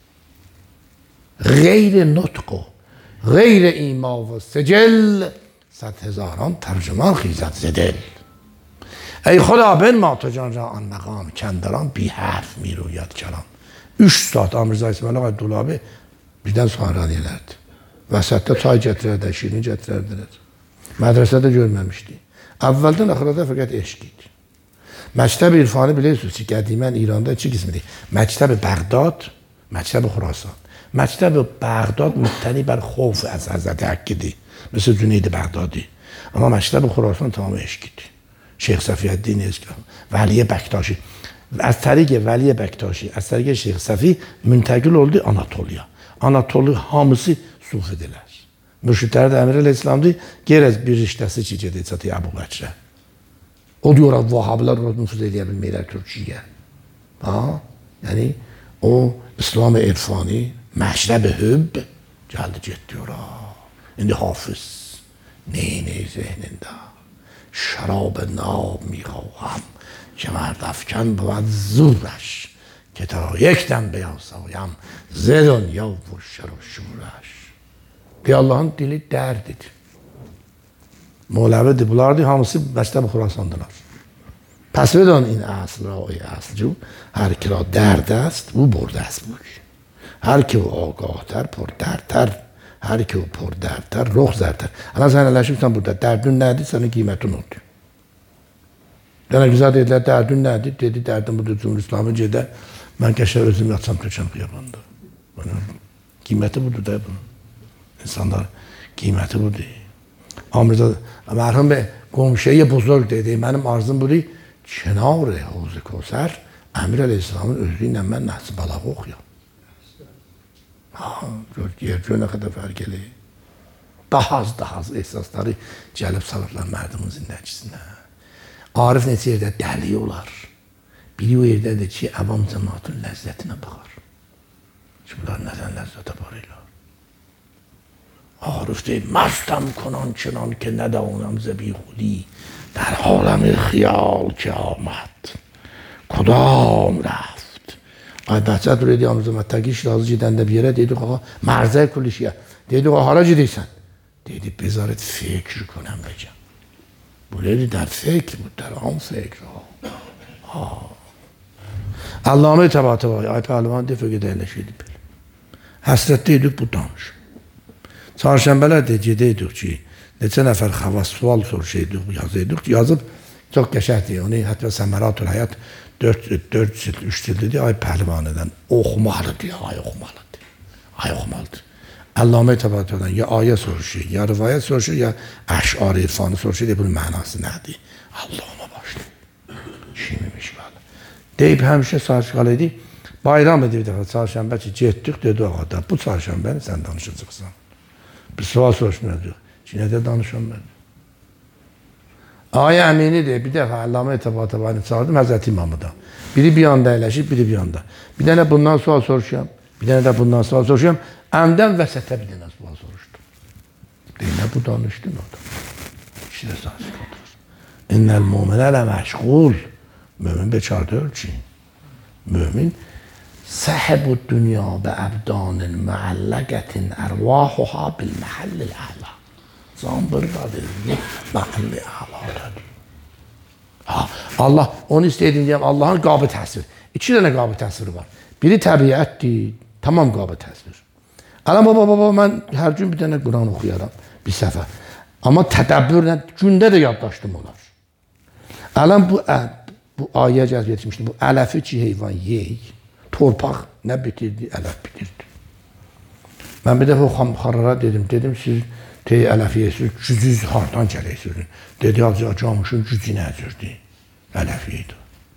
غیر نطق و غیر ایما و سجل 100,000 ترجمان خیزد ز دل. ای خدا بنما تو جان را آن مقام کندران بی حرف می روید کلام. 3 saat Amrza İsmail Ağa Dulabi birden sonra elerdi. Vəsətdə çay gətirərdi, şirin gətirərdilər. Mədrəsədə görməmişdi. Əvvəldən axırada fəqət eşq idi. Məktəb irfanı bilirsiniz ki, qədimən İranda 2 qismidir. Məktəb Bəğdad, məktəb Xurasan. Məktəb Bəğdad mübtəni bər خوف از حضرت حقیdir. مثل Cüneyd Bəğdadi. Amma məktəb Xurasan tamamı eşq idi. Şeyx Səfiyyəddin eşq. Vəliyə Bəktəşi. Az təriq Vəliyə Bəktəşi, az təriq Şeyx Səfi müntəqil oldu Anatoliya. Anatoli hamısı sufidirlər. Mürşidləri də Əmir Əleyhisselamdır. Gerez bir riştəsi ki gedir çatı Əbu Bəkrə. O diyor ki Vahablar nüfuz edə bilməyirlər Türkiyə. Ha? Yəni o İslam irfani məşrəb hübb gəldi get diyor ha. İndi hafız neyini zehnində şərab nab میخواهم که مرد افکن بود زورش که تا یک دم بیاسایم ز دنیا و شر و شورش. Ki Allah'ın dili dərdidir. Mevlevidir. Bunlardır hamısı məktəb Xurasandılar. Pes بدان این اصل را ای اصلجو هر کی را درد است او برده است بوی. هر کی او آگاهتر پر دردتر هر کی او پر derdtər رخ zərtər. Ana sen eləşibsən burada dərdin nədir? Sənin qiymətin odur. Dənə güzel dedilər dərdin nədir? Dedi dərdim budur Cumhur-İslamı gedə mən qəşər özüm yatsam köçəm xiyabanda. Qiyməti budur da bunun. İnsanlar qiyməti budur. Amrda mərhum be qomşuya buzurg dedi. Mənim arzum budur. Kenar Havz Kevser Əmir Əleyhisselamın özü ilə mən Nəhs Balağı oxuyam. Gör nə qədər fərq eləyir. Daha az ehsasları gəlib salıblar mərdumun zindəkisinə. Arif neçə yerdə dəli olar. Biri o yerdədir ki, əvam cəmatın ləzzətinə baxar. Ki, bunlar nədən ləzzətə barırlar? Arif deyib, مستم کنان چنان که ندانم ز بیخودی در عالم خیال که آمد کدام رفت. Ay Bəhçət Reydi Amruzəmətdəki Şirazı gedəndə bir yerə dedik, ağa, mərzə kulişiyə. Dedik, ağa, hara gedirsən? Dedi, bezarət fikr کنم bəcəm. Bu dedi, در فکر بود, در آن فکر. Allame Təbatəvay, ay pəhlivan defəqə dəyləşiydi belə. Həsrətdə edik bu danış. Çarşənbələr də gedəydik ki, neçə nəfər xavas sual soruşaydık, yazıb çox qəşəkdir. Onu hətta Səməratul Həyat 4 cilt, 3 cildidir. Ay pəhlivanədən oxumalıdır, ay oxumalıdır. Ay oxumalıdır. Allame Təbatəvaydan ya ayə soruşur, ya rivayət soruşur, ya əş'ar irfanı soruşur. Bunun mənası nədir? Allahıma başlayır. Şimimiş qalı. Deyib həmişə sarışqalı idi. Bayram idi bir dəfə çarşənbə ki, getdik, dedi ağa, bu çarşənbəni sən danışacaqsan. Bir sual soruşmayacaq. Ki, nədə danışam mən? Ayə əminidir, bir dəfə Əllamə Tabatabayını çağırdım, Həzrəti İmamı da. Biri bir yanda əyləşib, biri bir yanda. Bir dənə bundan sual soruşuyam, bir dənə də bundan sual soruşuyam. Əmdən vəsətə bir dənə sual soruşdum. Deyinə bu danışdın o da. İşte sahip oturur. İnnel mu'mine le meşgul. Mümin bekar değil ki. Mümin sahibu dünya be ebdanil muallakatin ervahuha bil mahallil a'la. Can buradadır. Mahalli a'ladadır. Ha, Allah onu istediğim diyeyim Allah'ın qabı təsvir. İki tane qabı təsviri var. Biri təbiətdir. Tamam qabı təsvir. Alam baba mən hər gün bir dənə Quran oxuyaram. Bir səfər. Amma tədəbbürlə gündə də yaddaşdım olar. Alam bu ayə cəzb etmişdi. Bu ələfi ki heyvan yeyik. Torpaq nə bitirdi? Ələf bitirdi. Mən bir dəfə xarara dedim siz tey ələf yeyirsiniz, gücüz hardan gələksiniz? Dedi, camışın gücü nəzirdi? Ələf yeydi.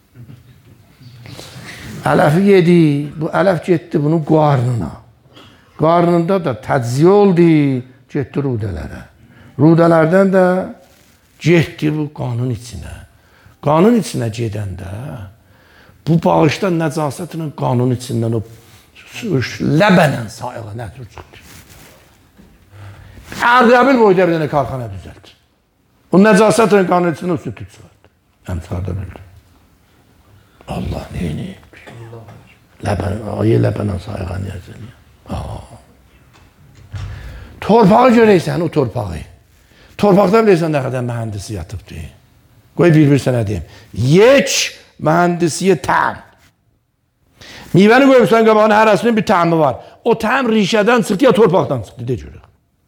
Ələfi yedi, bu ələf getdi bunun qarnına. Qarnında da tədziyə oldu, getdi rudələrə. Rudələrdən də getdi bu qanın içinə. Qanın içinə gedəndə bu bağışda nəcasətinin qanın içindən o ləbənən sayığa nədir çıxdı. Ərdəbil boyda bir dənə karxana düzəldi. O nəcasətinin qanın içindən o sütü çıxardı. Əmsarda bildi. Allah neyini? Ayı ləbənən sayığa niyəzəliyə. Torpağı görəysən o torpağı. Torpaqda bilirsən nə qədər mühəndisi yatıbdır. Qoy bir sənə deyim. Yeç mühəndisiyə təm. Meyvəni qoymuşsan qabağına hərəsinin bir təmi var. O təm rişədən çıxdı ya torpaqdan çıxdı. De görək.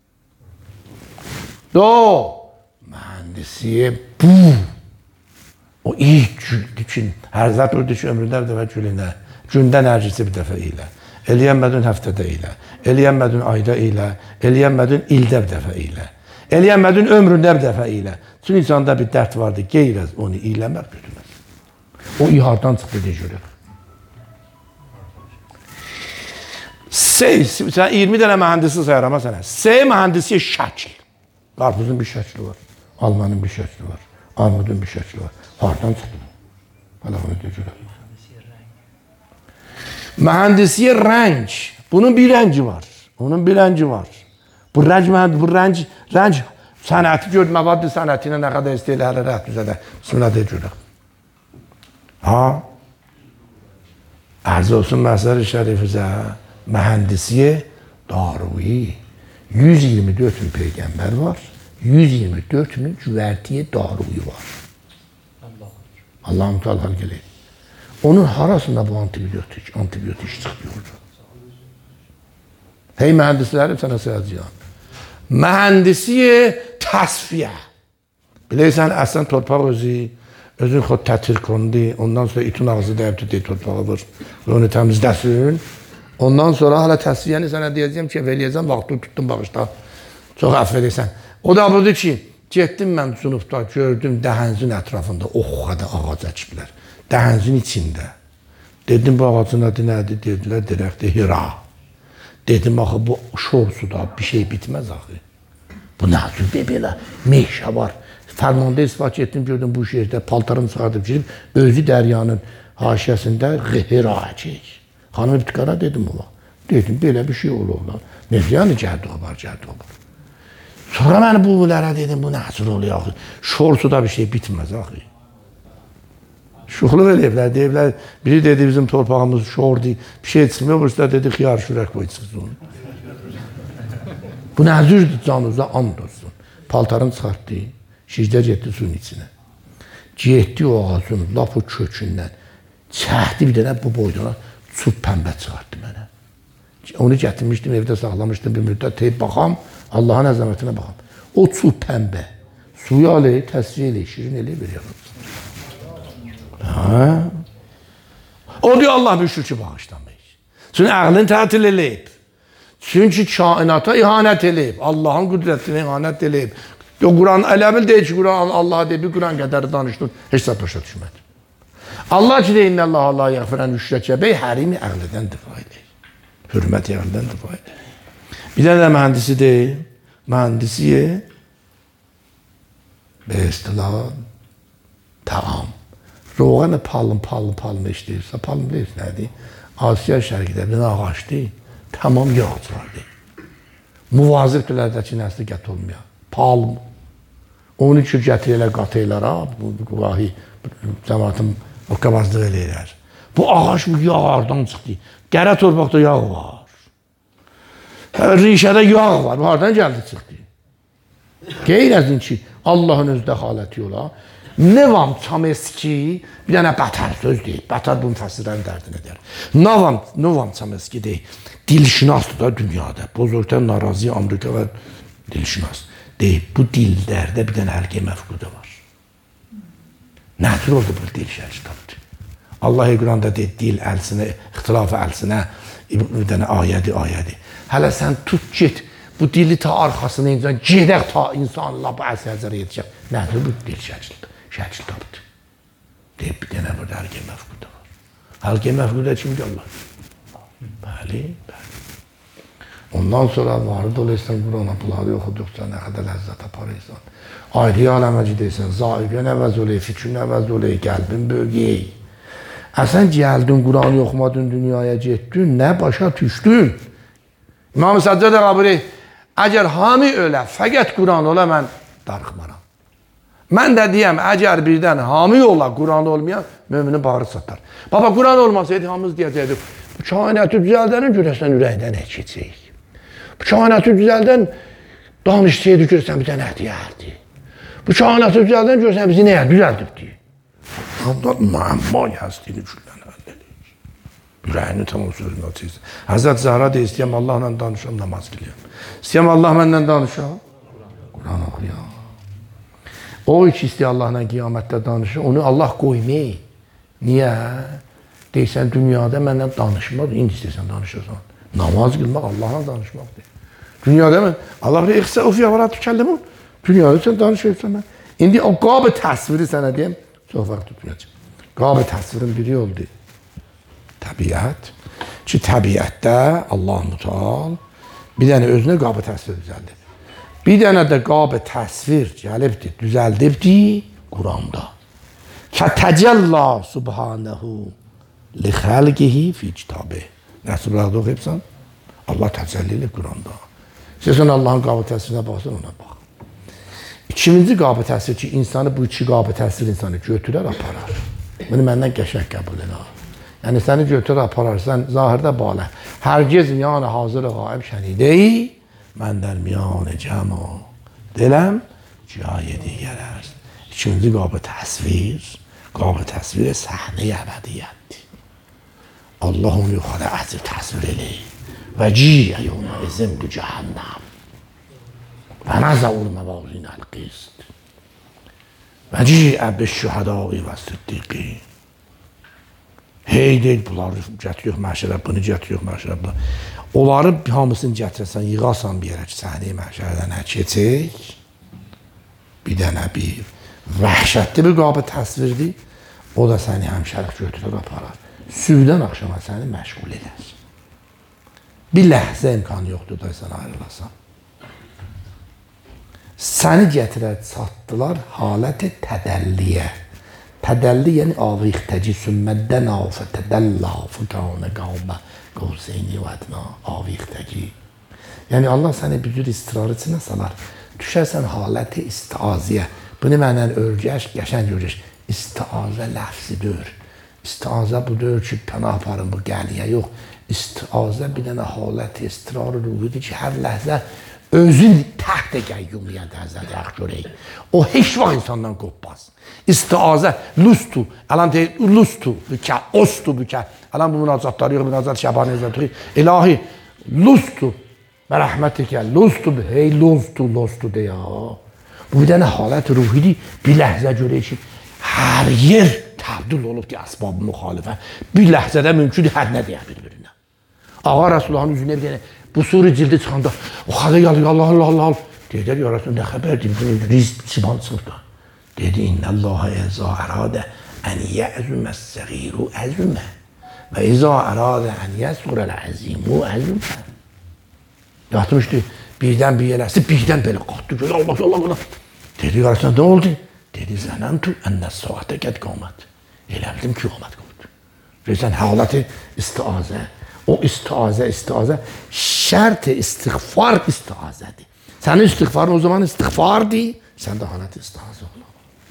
Mühəndisiyə bu. O ilk güldü ki, hər zət öldü ki, ömründə bir dəfə gülünə. Gündə nərcisi bir dəfə ilə. Eləyənmədin həftədə ilə. Eləyənmədin ayda ilə. Eləyənmədin ildə bir dəfə ilə. Eləyənmədin ömründə bir dəfə ilə. Çünki insanda bir dərd vardı, qeyrəz onu iləmək götürməz. O ihardan çıxdı deyə görək. Sən 20 dənə mühəndisi sayarama sənə. Mühəndisi şəkil. Qarpuzun bir şəkli var. Almanın bir şəkli var. Armudun bir şəkli var. Hardan çıxdı? Hala bunu deyə görək. Mühəndisiyə rəng. Bunun bir rəngi var. Onun bir rəngi var. Bu rəng sənəti gör, məvaddi sənəti ilə nə qədər istəyirlə hələ rəht üzədə. Bismillah deyə görək. Ərz olsun məsəl-i şərifizə mühəndisiyə daruyi 124 min peyğəmbər var. 124 min güvərtiyə daruyi var. Allah'ım talhal gələk. Onun harasında bu antibiyotik çıxıyordu. Hey mühendislerim sana söyleyeceğim. Mühendisiye tasfiye. Bilirsen aslan torpaq özün xod tətir kondi. Ondan sonra itin ağzı dəyib deyib torpağı vur. Onu təmizləsin. Ondan sonra hala təsfiyəni sana deyəcəm ki, eləyəcəm, vaxtı tutdum bağışda. Çox əff edirsən. O da budur ki, getdim mən sınıfda, gördüm dəhənzin ətrafında o qədər ağac əkiblər. Dəhənzin içində. Dedim bu ağacın adı nədir? Dedilər, dirəkdə Hira. Dedim, axı bu şor suda bir şey bitməz axı. Bu nədir? Belə meşə var. Fərmanda ispat etdim, gördüm bu şehirdə paltarım çıxardıb girib, özü dəryanın haşiyəsində Hira əkik. Xanım İbtikara dedim ona. Dedim, belə bir şey olur. Necə yəni cəhdi var. Sonra mən bulara dedim, bu nədir oluyor axı? Şor suda bir şey bitməz axı. Şuxluq eləyiblər, deyiblər, biri dedi bizim torpağımız şor deyil, bir şey çıxmıyor, burası dedi xiyar şürək boy çıxsın onu. Bu nəzirdir canınıza and olsun. Paltarını çıxartdı, şicdə getdi suyun içinə. Getdi o ağacın, lap o kökündən, çəhdi bir dənə bu boydana çub pəmbə çıxartdı mənə. Onu gətirmişdim, evdə saxlamışdım bir müddət, deyib baxam, Allahın əzəmətinə baxam. O çub pəmbə, suyu aləyib, təsvir eləyib, şirin eləyib, bir yaxın. O diyor Allah müşriki bağışlamayız. Çünkü ağlını tətil eləyib. Çünkü kainata ihanet eləyib. Allah'ın qüdrətini ihanet eləyib. Kur'an elə bil deyir ki, Kur'an Allah'a deyib, bir Kur'an qədəri danışdın, heç də başa düşmədi. Allah ki de innəllaha la yəğfirən üşrəkə bey, hərimi əqlidən difa edir. Hürmət əqlidən difa edir. Bir də mühendisi deyil. Mühendisiye به اصطلاح طعام روغن palım işləyirsə, palım deyirsə nədir? Asiya şərqində bir ağaçdır, tamam yağ çıxardır. Muvazibdirlərdəki nəsli qət olmayan. Palım. Onun üçün gətirirlər qatıylara, bu qulahi cəmatın o qabazlıq eləyirlər. Bu ağaç bu yağardan çıxdı. Qərə torpaqda yağ var. Rişədə yağ var. Bu hardan gəldi çıxdı? Qeyrəzin ki, Allahın öz dəxaləti yola. Nevam Çameski, bir dənə Bətar söz deyil. Bətar bu müfəssirlərin dərdini edir. Nevam Çameski deyil. Dilşinasdır da dünyada. Bozorgdan narazı Amerika və dilşinas. Deyil, bu dillərdə bir dənə həlqə məfqudə var. Nədir oldu bu dil şərkitabdır? Allah-u Quranda deyil, dil əlsinə, ixtilafı əlsinə, bir dənə ayədir. Hələ sən tut get, bu dili ta arxasına insan, gedək ta insanla bu əsəzərə yetişək. Nədir bu dil şəkiltabdır? Deyib, bir dənə burada həlqə məfqudə var. Həlqə məfqudə kim gəllər? Bəli. Ondan sonra vardı olaysan, Qurana bunları oxuduqca nə qədər ləzzət aparırsan. Ayrı aləmə gedəysən, zaiqən əvəz olay, fikrin əvəz olay, qəlbin bölgey. Əsən gəldin, Quranı oxumadın, dünyaya getdin, nə başa düşdün? İmam-ı Səccad Əqabiri, əgər hami ölə, fəqət Quran ola, mən darıxmaram. Mən də deyəm, əgər birdən hami ola, Quran olmayan, müminin bağrı satar. Baba, Quran olmasaydı, hamımız deyəcəkdik, bu kainatı düzəldənin görəsən ürəkdən nə keçək? Bu kainatı düzəldən danışsaydı, görəsən bir də nə deyərdi? Bu kainatı düzəldən görəsən bizi nəyə düzəldibdi? Allah müəmma yazdığını cürlən həll edir. Ürəyini tamam sözünü açıyız. Həzrət Zəhra deyir, istəyəm Allahla danışam, namaz qiləyəm. İstəyəm Allah məndən danışam, Quran oxuyam. O ki istəyir Allahla qiyamətdə danışam, onu Allah qoymayı. Niyə? Deyirsən, dünyada məndən danışmaq, indi istəyirsən danışırsan. Namaz qılmaq, Allahla danışmaqdır. Dünyada mən, Allah deyir, ixsə uf yavarat tükəllimun. Dünyada sən danışırsan mən. İndi o qabı təsviri sənə deyəm, çox vaxt tutmayacaq. Qabı təsvirin biri oldu. Təbiət. Ki, təbiətdə Allah mütal bir dənə özünə qabı təsvir düzəldib. Bir dənə də qabı təsvir gəlibdir, düzəldibdir Quranda. Fətəcəllə subhanəhu li xəlqihi fi kitabih. Nəsə bıraxdı oxuyubsan? Allah təcəlli ilə Quranda. İstəsən Allahın qabı təsvirinə baxsın, ona bax. İkinci qabı təsir ki, insanı bu iki qabı təsir insanı götürər, aparar. Bunu məndən qəşəng qəbul edir. Yəni, səni götürər, aparar, sən zahirdə balə. Hərgiz miyanə hazır qaib şənideyi, məndən miyanə cəma. Diləm, cayə digərər. İkinci qabı təsvir səhnə əbədiyyətdir. Allah onu yuxarı əzir təsvir eləyir. Və ciyə yoluna izin bu cəhənnəm. Və nəzəul məvazin əl-qist. Və ciə biş-şühədai və siddiqi. Hey deyil, bunları gətirik məhşərə, bunu gətirik məhşərə. Onları hamısını gətirəsən, yığasan bir yerə ki, səni məhşərədən keçək. Bir dənə bir vəhşətli bir qabı təsvirdir. O da səni həmşərik götürür, aparar. Sübdən axşama səni məşğul edər. Bir ləhzə imkanı yoxdur da sən ayrılasan. Səni gətirər, çatdılar haləti tədəlliyə. Tədəlli, yəni aviqtəci, sümməddən afə, tədəllə afə, qavnə qavmə, qavseyni və ədna, aviqtəci. Yəni Allah səni büzür istirarı içinə salar. Düşərsən haləti istiaziyə. Bunu məndən örgəş, qəşən görgəş. İstiazə ləfzidir. İstiazə budur ki, pənah aparın bu gəliyə yox. İstiazə bir dənə haləti istirarı ruhidir ki, hər ləhzə özün təhtə qəyyumiyyət həzədə əx görək. O heç vaxt insandan qopmaz. İstiazə, lustu, əlan deyil, lustu, bükə, ostu bükə. Əlan bu münacatları yox, münacat şəbani yazatı. İlahi, lustu, və rəhmətikə, lustu, hey, lustu deyə. Bu bir dənə halət ruhidir, bir ləhzə görək ki, hər yer təbdil olub ki, əsbab müxalifə. Bir ləhzədə mümkündür, hər nə deyə bir-birinə. Ağa Rəsullahın üzünə bir dənə, bu suri cildi çıxanda, o xadə gəldi, Allah. Deyəcək, ya Rasul, nə xəbər deyim, rizq çiban çıxdı. Dedi, innəllaha əzə əradə en ye'zume s-segiru ezume ve izâ erâde en yesgurel azimu ezume. Yatmıştı. Birden bir yerleşti. Birden böyle kalktı. Şöyle Allah Allah Allah. Dedi karşısına ne oldu? Dedi zanentu enne saate ket kâmet. Eğlendim ki kâmet kâmet. Ve sen halati istiaze. O istiaze şart-ı istiğfar istiazedi. Senin istiğfarın o zaman istiğfardı. Sen de halati istiaze ol.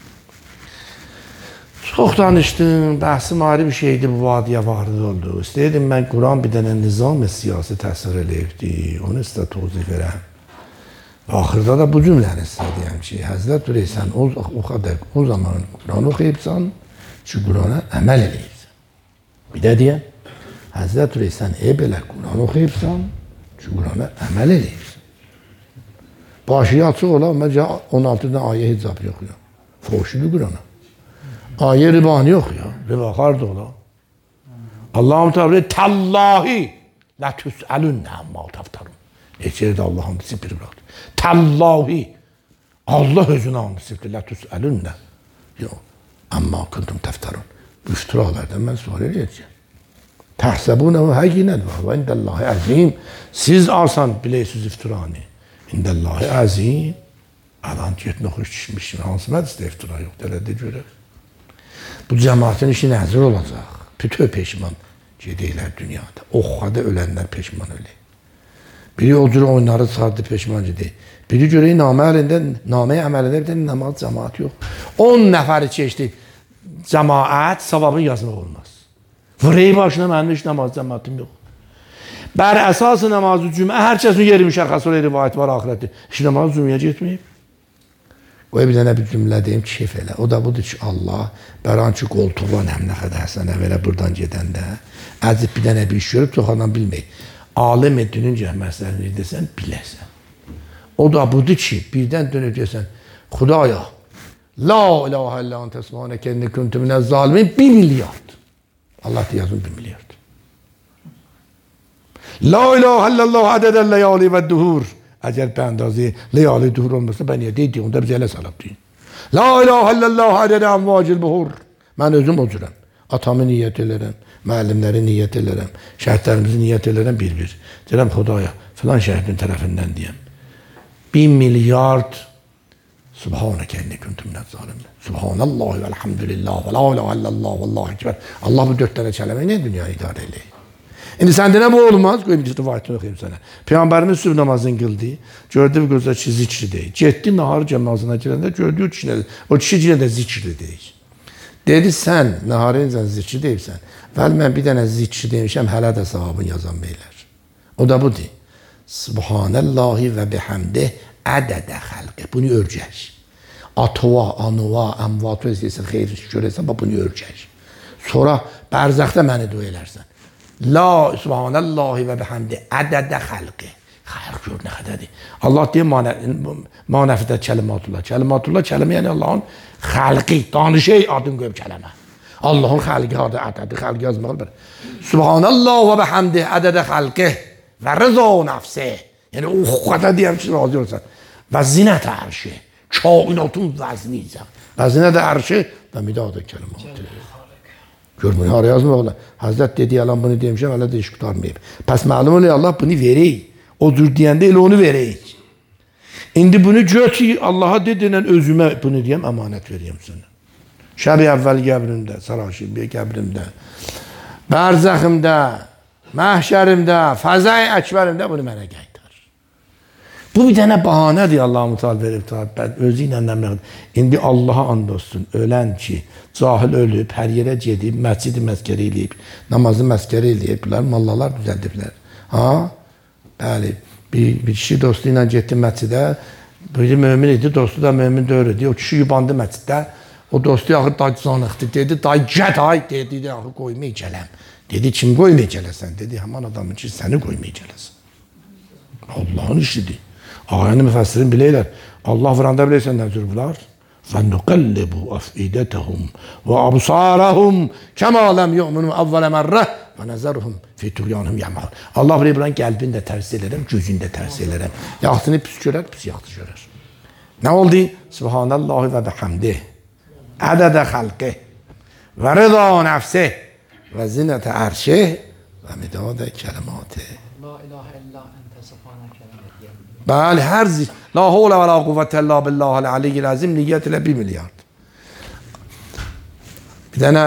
Çok danıştım. Bahsim ayrı bir şeydi, bu vadiye vardı oldu. İstedim ben Kur'an bir tane nizam-ı siyasi tesir eleyipti. Onu size tozih verem. Ahırda da bu cümleni istediğim şey. Hazreti Bey sen o kadar o zaman Kur'an okuyupsan, şu Kur'an'a amel eleyipsen. Bir de diye Hazreti Bey sen böyle Kur'an okuyupsan, şu Kur'an'a amel eleyipsen. Başı açık ola, mesela 16'dan ayet hicap yok ya. Foşulu Kur'an'a. Ayet ribani yok ya. Ribakar da ola. Allah'ım Teala tallahi la tüs'elünne amma taftarun. Neçeri Allah'ın disipli bıraktı. Tallahi Allah özüne andı. La tüs'elünne. Yok. Amma kuntum taftarun. Bu iftiralardan ben sual edeceğim. Tahsebunehu hayyinen ve indellahi azim. Siz alsan bileysiz iftirani. İndellahi azim. Alan cihetine hoş çişmişim. Hansıma da iftira yok. Delede görür. Bu cemaatin işi nezir olacak. Bütün peşman cedeyler dünyada. O kadar ölenler peşman öyle. Biri yolculuğu oyunları sardı peşman cedey. Biri göreyi nameye amel eder, bir de namaz cemaat yok. 10 nəfəri çeşdi cemaat, savabın yazmaq olmaz. Vırayı başına mənim hiç namaz cemaatim yok. Bər əsası namazı cümə, hər kəsin yeri müşəxəs olayı rivayət var ahirətdə. Hiç namaz cümləyə getməyib. O bir dənə bir cümlə deyim, keyf elə. O da budur ki, Allah bərançı qoltuqla nəmlə qədərsənə verə buradan gedəndə, əzib bir dənə bir iş görüb, çox adam bilməyib. Alim etdinin cəhməslərini desən, biləsən. O da budur ki, birdən dönüb desən, Xudaya, la ilahə illə ente subhaneke inni kuntu minez zalimin 1 milyard. Allah deyəzin 1 milyard. La ilahə illallah adədən leyali və duhur. Əgər bəndazı leyali duhur olmasa, ben niyə deyim, onda bizə elə salab deyim. La ilahə illallah adədən əmvacil buhur. Mən özüm o cürəm. Atamı niyyət elərəm, müəllimləri niyyət elərəm, şəhidlərimizi niyyət elərəm bir-bir. Deyirəm, Xudaya, filan şəhidin tərəfindən deyəm. 1 milyard Subhaneke inni kuntu minez zalimin. Subhanallah ve elhamdülillah ve la ilahe illallah ve allahu ekber. Allah bu 4 tane kelimeyi ne dünya idare edeyim. Şimdi sende ne bu olmaz? Koyayım bir rivayetini okuyayım sana. Peygamberimiz sübh namazını kıldı. Gördü bir gözler zikri değil. Cetti nahar cemazına girende gördüğü kişiler, o kişi yine de zikri değil. Dedi sen naharınca zikri değilsen. Vel ben bir tane zikri demişim, hele de savabını yazan beyler. O da bu değil. Subhanallahi ve bihamdih adede halqi. Bunu öreceğiz. Atva, anuva, emvatı istəyirsən, xeyir görəsən, bunu öreceğiz. Sonra bərzəxdə məni dua elərsən. La subhanallahi ve bihamdih adede halqi. Xalq gör nə qədərdir. Allah deyir manəfidə kəlimatullah. Kəlimatullah kəlime yəni Allahın xalqi, danışay adın qoyub kələmə. Allahın xalqi adı adədi, xalqi yazmalı bir. Subhanallah ve bihamdih adede halqi ve rıza nefsi. Yani o kadar diyem ki razı olsan. Ve zinet arşı. Kainatın vezniyecek. Ve zinet arşı ve müdahale kelimatı. Görmüyor. Haraya yazmıyor Allah. Hazret dedi yalan bunu demişim. Allah da iş kurtarmayayım. Pes malum oluyor Allah bunu vereyim. Odur diyende ile onu vereyim. Şimdi bunu götü Allah'a dediğinden özüme bunu diyeyim emanet vereyim sana. Şəbi evvel qəbrimdə, Saraşi bir qəbrimdə, bərzəximdə, məhşərimdə, fəzai əkbərimdə bunu mənə qaytar. Bu bir dənə bahanədir Allah-u Teala verib. Ben özü ilə nəmləqdir. İndi Allah'a and olsun, ölən ki, cahil ölüb, hər yerə gedib, məscidi məskəri eləyib, namazı məskəri eləyiblər, mallalar düzəldiblər. Ha? Bəli, bir kişi dostu ilə getdi məscidə, biri mömin idi, dostu da mömin deyirdi. O kişi yubandı məsciddə. O dostu yaxı daycanıqdı. Dedi, day gət ay. Dedi, yaxı qoymaya gələm. Dedi, kim qoymaya gələsən? Dedi, həman adamın ki, səni qoymaya gələsən. Allah'ın işidir. Ayəni müfəssirin biləylər. Allah vuranda biləysən nə cür bular? فَنُقَلِّبُ أَفْئِدَتَهُمْ وَأَبْصَارَهُمْ كَمَا لَمْ يُؤْمِنُوا أَوَّلَ مَرَّةٍ وَنَذَرُهُمْ فِي طُغْيَانِهِمْ يَعْمَهُونَ. Allah buraya bulan qəlbini də tərs elərəm, gözünü də tərs elərəm. Yaxtını pis görər, pis yaxşı görər. Nə oldu? Subhanallahi və bihamdih. Adədə xalqi ve rıza nefsih ve zinete erşih ve midade kelimatih. La ilahe illa ente subhaneke ve ne'yem. Bəli, hər la havle və la quvvətə illa billahil aliyyil azim niyyət ilə 1 milyard. Bir dənə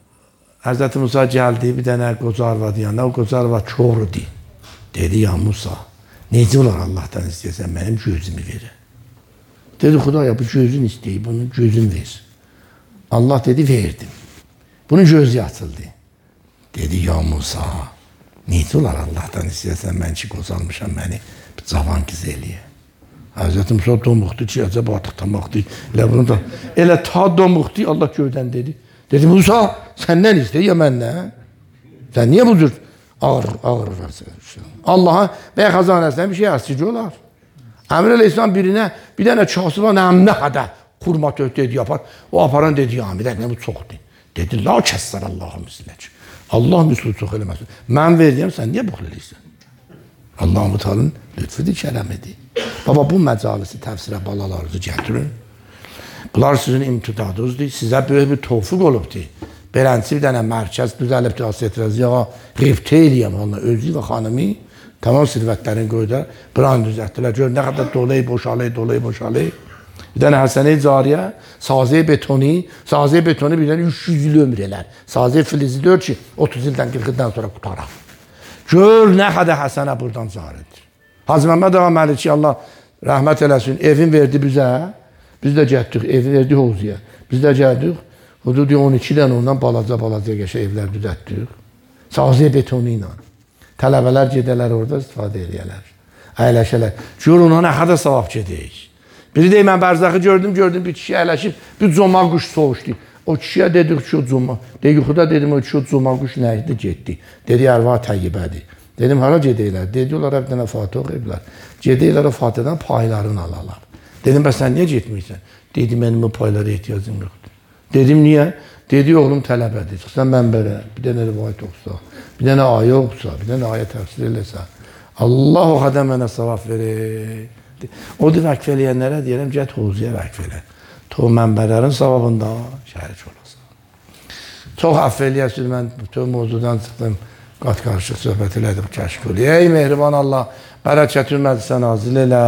Hz. Musa gəldi, bir dənə qoca arvad yanına, o qoca arvad çoğrudu. Dedi, ya Musa, necə olar Allah'tan istəyəsən, mənim gözümü verir. Dedi, Xudaya bu gözün istəyib, bunun gözün ver. Allah dedi, verdim. Bunun gözü açıldı. Dedi, ya Musa, necə olar Allah'tan istəyəsən, mən ki qozalmışam, məni cavan qız eləyə. Hz. Musa domuqdu ki, acaba artıq tamaqdı. Elə ta domuqdu, Allah göydən dedi. Dedi, Musa, səndən istəyir ya məndən? Sən niyə bu cür ağır versən? Allah'a və xəzanəsindən bir şey əsirci olar. Əmr Əleyhisselam birinə bir dənə kasıba nəmnə qədər xurma töhdədi yapar. O aparan dedi, ya Amirək, nə bu çoxdur? Dedi, la kəssər Allah'ın mislək. Allah misli çox eləməsin. Mən verdim, sən niyə buxl eləyirsən? Allah-u Teala'nın lütfüdür, kərəmidir. Baba, bu məcalisi təfsirə balalarınızı gətirin. Bunlar sizin imtidadınızdır. Sizə böyük bir tövfiq olubdur. Beləncə bir dənə mərkəz düzəlibdir, Asiyyət-Rəziyağa qibtə eləyəm onunla, özü və xanımı tamam sirvətlərini qoydular, bran düzəltdilər. Gör, nə qədər dolayı boşalayı. Bir dənə Həsən-i Cariyə, sazı betonu bir dənə 300 il ömür elər. Sazı filizi deyir ki, 30 ildən 40 ildən sonra qutaraq. Gör, nə qədər Həsənə buradan caridir. Hacı Məhəmməd Ağa Məliki, Allah rəhmət eləsin, evin verdi bizə. Biz də getdik, evi verdik Hozuya. Biz də gəldik, hududi 12 dənə ondan balaca qəşə evlər düzəltdik. Sazı betonu ilə. Tələbələr gedələr orada istifadə edərlər. Əyləşələr. Gör, ona nə qədər savab gedək. Biri deyir, mən Bərzəxi gördüm, bir kişi əyləşib, bir coma quş soğuşdu. O kişiyə dedik ki, o coma. Deyik, Xuda dedim, o kişi o coma quş nə idi, getdi. Dedi, ərva təyyibədir. Dedim, hara gedəklər? Dedilər, bir dənə Fatih oxuyublar. Gedəklər o Fatihdən paylarını alalar. Dedim, bəs sən niyə getməysən? Dedi, mənim o paylara ehtiyacım yoxdur. Dedim, niyə? Dedi, oğlum tələbədir. Çıxsan mən belə, bir dənə rivayət oxusa, bir dənə ayə oxusa, bir dənə ayə təfsir eləsə, Allah o qədər mənə savab verir. O da vəqf eləyənlərə deyərəm, get Hozuya vəqf elə. To mənbələrin savabında şərik olasan. Çox əff eləyəsiniz, mən bütün mövzudan çıxdım, qat-qarışıq söhbət elədim, kəşkül. Ey mehriban Allah, bərəkətün məclisə nazil elə.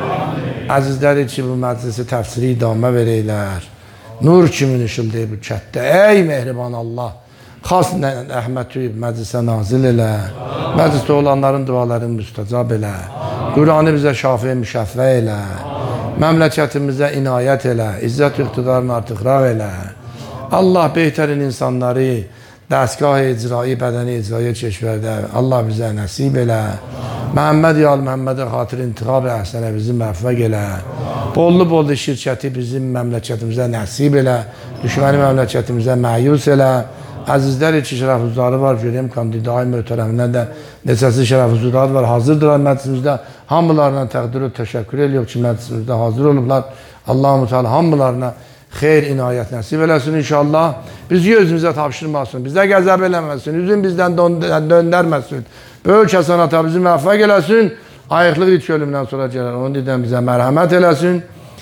Əzizləri ki, bu məclisi təfsiri idamə verəylər. Nur kimi nişildəyib bu kətdə. Ey mehriban Allah, xas rəhmətü məclisə nazil elə. Məclisdə olanların dualarını müstəcab elə. Qur'anı bizə şafi müşəffə elə. Məmləkətimizə inayət elə. İzzət iqtidarını artıqraq elə. Allah behtərin insanları dəstgah-ı icrai, bədəni icraya keşvərdə Allah bizə nəsib elə. Məhəmməd yal Məhəmmədə xatir intiqab əhsənə bizi məvfəq elə. Bollu şirkəti bizim məmləkətimizə nəsib elə. Düşməni məmləkətimizə məyus elə. Əzizlər ki, şərəfuzları var, görəyim kandidayı möhtərəmindən də neçəsi şərəfuzları var, hazırdılar məclisimizdə. Hamılarına təqdir və təşəkkür ediyor ki, məclisimizdə hazır olublar. Allah-u Teala hamılarına xeyr, inayət nəsib eləsin inşallah. Bizi özümüzə tapşırmasın, bizə qəzəb eləməsin, üzün bizdən döndərməsin. Böyük həsənata bizi məvfəq eləsin. Ayıqlıq iç ölümdən sonra gələr, onun dedən bizə mərhəmət eləsin.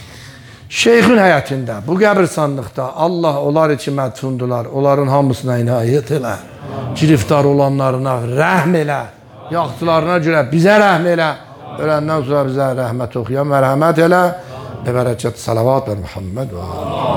Şeyxin həyətində, bu qəbirstanlıqda Allah onlar için mədfundular, onların hamısına inayət elə. Giriftar olanlarına rəhm elə. Yaxtılarına görə bizə rəhm elə. Öləndən sonra bizə rəhmət oxuyan mərhəmət elə. Bərəkət salavat və Muhammed və